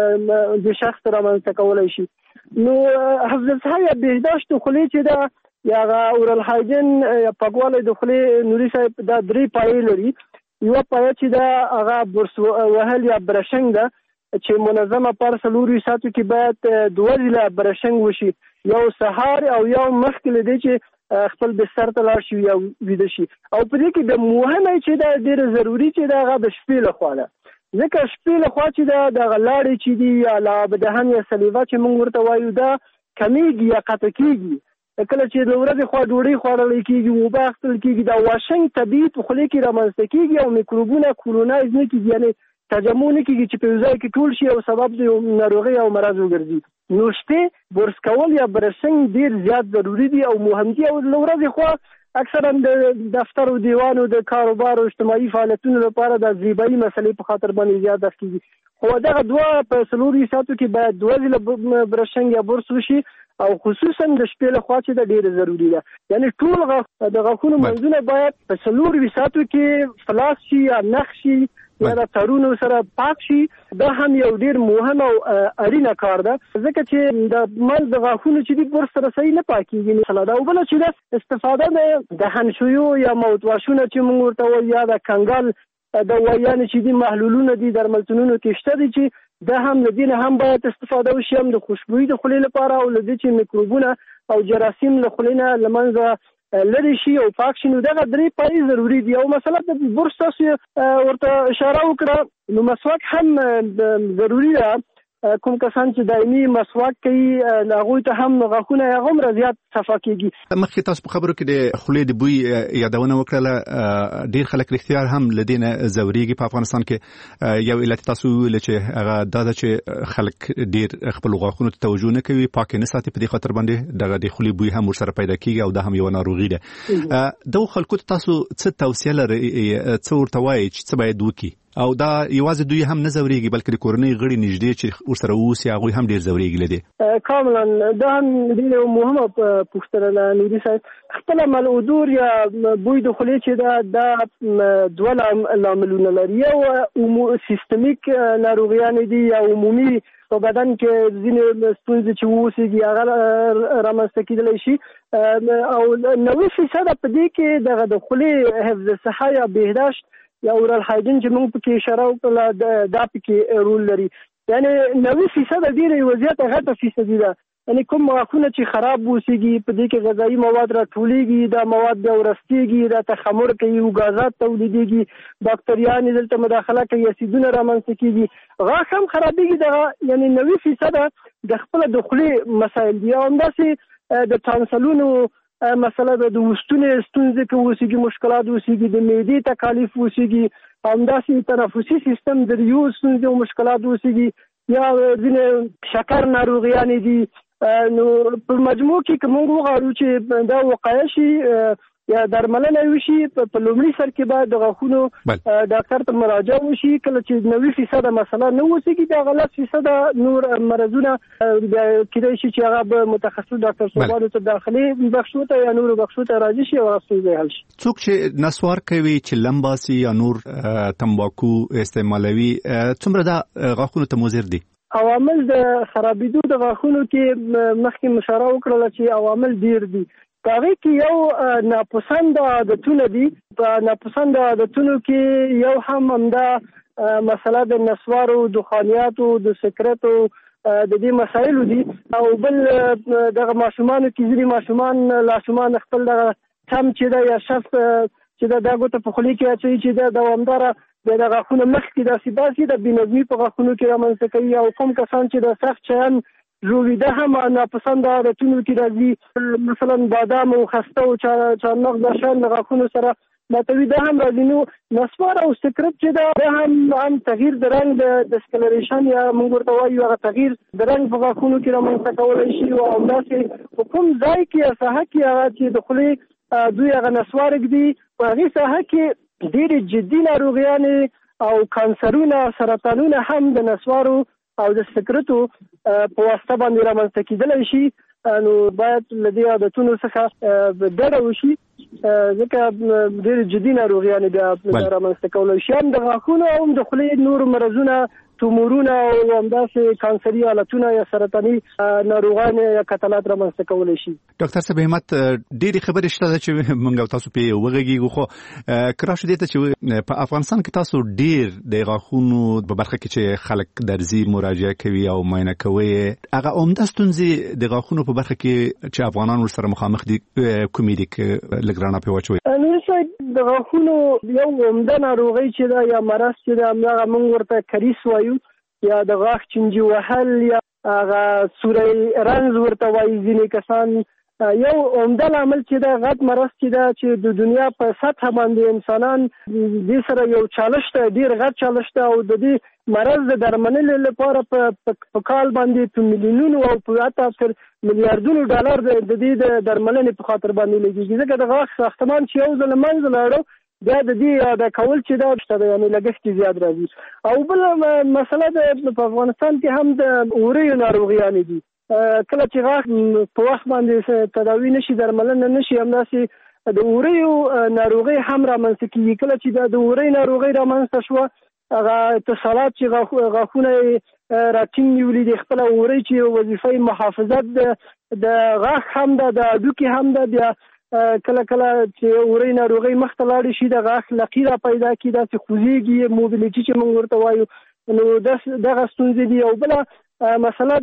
چې د شخص رامنځته کولی شي. نو حفظ صحي یا بهداشت خولې چې ده یا اورال هایجین یا پاکوالی د خولې، نوري صاحب دا 3 پایې لري. یوه پایه چې ده هغه برس وهل یا برشنګ ده چې منظمه پر 4 ساعتو کې باید 2 ځله برشنګ وشي، یو سهار او یو مخکې له دې چې خپل بستر ته لاړ شي یا ویده شي. او په دې کې د مهمه چې ده ډېره ضروري چې ده هغه د شپې لخوا ده، ځکه شپې لخوا چې ده دغه لاړې چې دي یا لابدهن یا سلیوه چې موږ ورته وایو دا کمیږي یا قطع کېږي. کله چې د ورځې خوا ډوډۍ خوړلی کېږي، اوبه اخیستل کېږي، دا واشنګ طبیعي په خولې کې رامنځته کېږي او میکروبونه کولونایز نه کېږي، یعنې تجمع نه کېږي چې په یو ځای کې ټول شي او سبب د ناروغۍ او مرض وګرځي. نو شپې برس کول یا برشنګ ډېر زیات ضروري دي او مهم دي. او د ورځې خوا اکثرا د دفتر او دیوانو د کاروبار او اجتماعي فعالیتونو لپاره د زیبایي مسلې په خاطر باندې زیات دف کېږي. خو دغه 2 په 4 ساعتو کې باید 2 ځله برشنګ یا برس وشي او خصوصا د شپې لخوا چې د ډېره ضروري ده. یعنی ټول د غاښونو منځونه باید په 4 ساعتو کې فلاس شي یا نخ شي یا د تارونو سره پاک شي. دا هم یو ډېر مهم او اړینه کار ده، ځکه چې د منځ د غاښونو چې دي برس سره صحیح نه پاکېږي مثلا ده. او بله چې ده استفاده د هنشویو یا موتواشونه چې موږ ورته وایو یا د کنګل دوایانې چې دي، محلولونه دي درملتونونو کې شته دي چې دا هم له دې نه هم باید استفاده وشي، هم د خوشبویي د خولې لپاره او له دې چې میکروبونه او جراثیم له خولې نه له منځه لري شي او پاک شي. نو دغه 3 پایې ضروري دي. او مثلا د برس تاسو ورته اشاره وکړه، نو مسواک هم ضروري ده. کوم کسان چې دایمي مسواک کوي هغوی ته هم غاښونه هغومره زیات صفا کېږي. مخکې تاسو په خبرو کې د خولې د بوی یادونه وکړله. ډېر خلک رښتیا هم له دې نه ځورېږي. په افغانستان کې یو علت تاسو ویل چې هغه دا ده چې خلک ډېر خپل غاښونو ته توجه نه کوي، پاک نه ساتي. په دې خاطر باندې دغه د خولې بوی هم ورسره پیدا کېږي او دا هم یو ناروغي ده. دغو خلکو ته تاسو څه توصیه لرئ، څه ورته وایي چې څه باید وکړي؟ او دا یوازې دوی هم نه ځورېږي بلکې د کورنۍ غړي نږدې چې ورسره اوسي هغوی هم ډېر ځورېږي له دې. کاملا دا هم ډېره مهمه پوښتنه ده نوري صاحب. خپله ملعودور یا بوی د خولې چې دا 2 لاملونه لري. یو سیستمیک ناروغیانې دي یا عمومي په بدن کې ځینې ستونزې چې اوسېږي هغه رامنځته کېدلی شي. او 90% په دې کې دغه د خولې حفظ صحه یا بهداشت یا اورال هایجین چې موږ پکې اشاره وکړه دا پکې رول لري. یعنی 90% ډېره یوه زیاته غټه فیصدي ده. یعنی کوم غاښونه چې خراب اوسېږي په دې کې غذایي مواد راټولېږي، دا مواد بیا ورستېږي، دا تخمر کوي او ګازات تولیدېږي، باکتریاوې دلته مداخله کوي، اسیدونه رامنځته کېږي، غاښ هم خرابېږي. دغه یعنی 90% د خپله د خولې مسایل دي. او همداسې د ټانسلونو مسله د وستونې ستونزې کې اوسېږي، مشکلات اوسېږي، د معدې تکالیف اوسېږي، همداسې تنفسي سیستم د ریو ستونزې او مشکلات اوسېږي، یا ځینې شکر ناروغیانې دي. نو په مجموع کې که موږ وغواړو چې دا وقایه شي یا درملنه وشي، په لومړي سر کې باید د غاښونو ډاکټر ته مراجعه وشي. کله چې 90% مسله نه اوسېږي، دغه 10% نور مرضونه کېدای شي چې هغه به متخصص ډاکټر صاحبانو ته داخلي بخشو ته یا نورو بخشو ته راځي شي او ستونزې حل شي. څوک چې نسوار کوي، چې لمباسي یا نور تمباکو استعمالوي، څومره دا غاښونو ته مضر دي؟ عوامل د خرابېدو د غاښونو کې مخکې اشاره وکړله چې عوامل ډېر دي. په هغې کې یو ناپسنده عادتونه دي. په ناپسنده عادتونو کې یو هم همدا مسله د نسوارو، دخانیاتو، د سکرتو د دې مسایلو دي. او بل دغه ماشومانو کې ځینې ماشومان خپل دغه تم چې دا یا شخص چې دا ګوته په خولي کې اچوي چې دا دوامداره د غاښونو مخکې داسې باسي د بېنظمي په غاښونو کې رامنځته کوي. او کوم کسان چې د سخت شیان ژوویده هم ناپسنده عادتونو کې راځي، مثلا بادام او خسته او چارمغز دا شیان د غاښونو سره ماتوي، دا هم راځي. نو نسوار او سکرپ چې دا هم تغییر د رنګ د ډسکلریشن یا موږ ورته وایو هغه تغییر د رنګ په غاښونو کې رامنځته کولی شي. او همداسې په کوم ځای کې یا ساحه کې هغه چې د خولې دوی هغه نسوار ږدي په هغې ساحه کې ډېرې جدي ناروغیانې او کانسرونه سرطانونه هم د نسوارو او د سکرتو په واسطه باندې رامنځته کېدلی شي. نو باید له دې عادتونو څخه ډډه وشي، ځکه ډېرې جدي ناروغیانې بیا رامنځته کولی شي، هم د غاښونو او هم د خولې نور مرضونه، تومورونه او همداسې کانسري حالتونه یا سرطاني ناروغان یا کتلات رامنځته کولی شي. ډاکټر صاحب همت ډېرې خبرې شته چې موږ او تاسو پرې وغږېږو، خو که راشو دې ته چې په افغانستان کې تاسو ډېر د غاښونو په برخه کې چې خلک درځي مراجعه کوي او معاینه کوي، هغه عمده ستونزې د غاښونو په برخه کې چې افغانان ورسره مخامخ دي کومې دي که لږ رڼا پرې واچوئ؟ نور صاحب د غاښونو یو عمده ناروغي چې ده یا مرض چې ده همدغه موږ ورته کریس وایو یا د غاښ چنجي وهل یا هغه سوری رنځ ورته وایي ځینې کسان. یو عمده لامل چې ده غټ مرض چې ده چې د دنیا په سطحه باندې انسانان دې سره یو چالش ده، ډېر غټ چالش ده. او د دې مرض د درملنې لپاره په کال باندې په میلیونونو او په حتی تر میلیاردونو ډالر د دې د درملنې په خاطر باندې لګېږي، ځکه د غاښ ساختمان چې یو ځل له منځه لاړو بیا د دې ادا کول چې دا شته ده، یعنې لګښت یې زیات راځي. او بله مسله په افغانستان کې هم د وریو ناروغیانې دي. کله چې غاښ په وخت باندې تداوي نشي، درملنه نشي، همداسې د وریو ناروغۍ هم رامنځته کېږي. کله چې د وری ناروغۍ رامنځته شوه، هغه اتصالات چې غاښونه راټینګ نیولي دي، خپله وری چې وظیفه محافظت د غاښ هم ده، د هډوکي هم ده، بیا کله چې وری ناروغۍ مخته لاړې شي د غاښ لقي را پیدا کړي، داسې خوځېږي، موبیلیټي چې موږ ورته وایو، نو دغه ستونزې دي. او بله مسله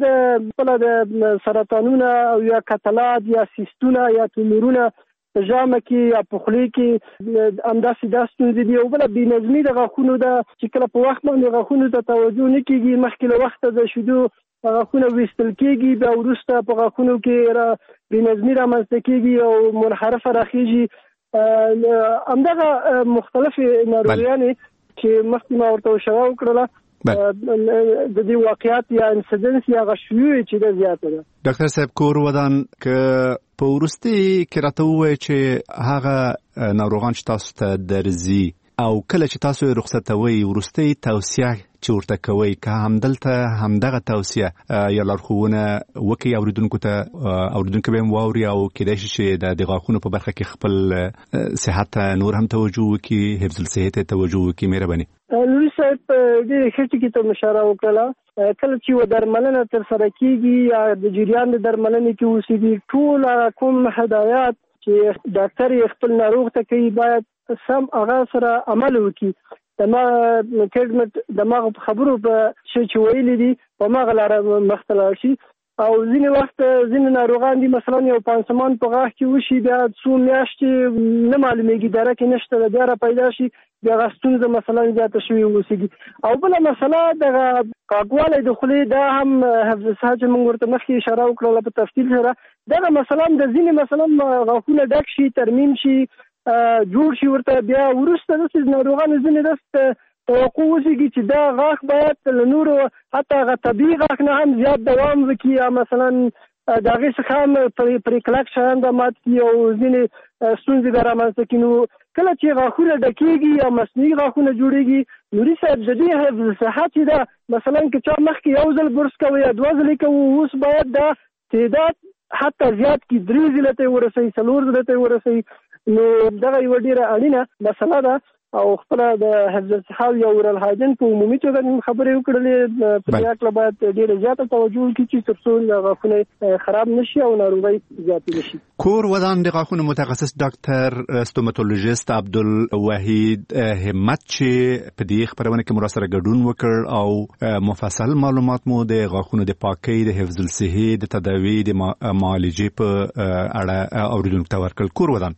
د سرطانونه او یا کتلات یا سیستونه یا تومورونه په ژامه کې یا په خولې کې همداسې دا ستونزې دي. او بله بېنظمي د غاښونو ده چې کله په وخت باندې غاښونو ته توجه نه کېږي، مخکې له وخته د شیدو غاښونه ویستل کېږي، بیا وروسته په غاښونو کې بېنظمي رامنځته کېږي او منحرفه راخېږي. همدغه مختلفې ناروغیانې چې مخکې ما ورته اشاره وکړله د دې واقعیت یا انسیدنس یا غشوی چې د زیاته ده. ډاکټر صاحب کور ودان که په ورستي کې راته ووایي چې هغه ناروغان چې تاسو ته درځي او کله چې تاسو یې رخصتوئ ورستي توصیه چې ورته کوئ، که همدلته همدغه توصیه یا لارښوونه وکړي اوریدونکو ته، اوریدونکي به هم واوري او کېدای شي چې د غاښونو په برخه کې خپل صحت ته نور هم توجه وکړي، حفظ الصحې ته توجه وکړي. مهرباني. لوی صاحب ډېرې ښه ټکي ته اشاره وکړله. کله چې یوه درملنه ترسره کېږي یا د جریان د درملنې کې اوسېږي، ټول کوم هدایات چې ډاکټر یې خپل ناروغ ته کوي باید سم هغه سره عمل وکړي. دماغ په خبرو په شی چې ویلي دي په هماغه لاره مخته لاړ شي. او ځینې وخت ځینې ناروغان دي مثلا یو پانسمان په غاښ کې وشي، بیا څو میاشتې نه معلومیږي، درک یې نشته، بیا را پیدا شي، بیا هغه ستونزه مثلا زیاته شوې اوسېږي. او بله مسله دغه کاږوالی د خولې، دا هم حفظ الصحه چې موږ ورته مخکې اشاره وکړله په تفصیل سره، دغه مثلا د ځینې مثلا غاښونه ډک شي، ترمیم شي، جوړ شي، ورته بیا وروسته داسې ناروغانو ځینې داسې توقع وسیږي چې دا غاښ باید له نورو حتی هغه طبیعي غاښ نه هم زیات دوام وکړي، یا مثلا د هغې څخه هم پرې کلک شیان به مات کړي او ځینې ستونزې به رامنځته کړي. نو کله چې غاښونه ډکېږي یا مصنوعي غاښونه جوړېږي، نوري صاحب د دې حفظ صحه چې ده، مثلا که چا مخکې یو ځل برس کوي یا دوه ځلې کوي، اوس باید دا تعداد حتی زیات کړي، 3 ځله ته ورسوي، 4 ځله ته ورسوي. نو دغه یوه ډېره اړینه مسله ده او خپل د حفظ الصحه او ورالهاجن په عمومي توګه خبرې وکړلې په دې اړه باید ډېر زیاته توجه وکړي چې ترڅو غاښونه خراب نشي او ناروغي زیاتې نشي. کور ودان د غاښونو متخصص ډاکټر ستوماتولوژیست عبدالوحید همت چې په دې خبرونه کې مراسله ګډون وکړ او مفصل معلومات مو د غاښونو د پاکۍ د حفظ الصحه د تداوی د معالجې په اړه اوریدونکو ته ورکړل. کور ودان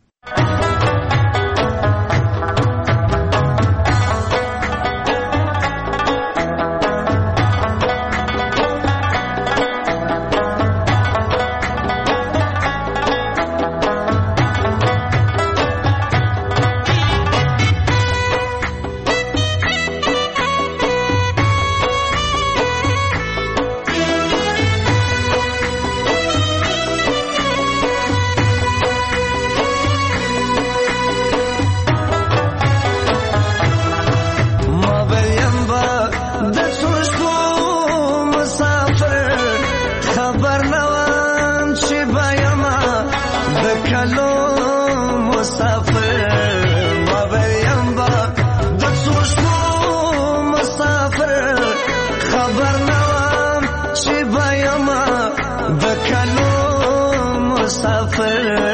مسافر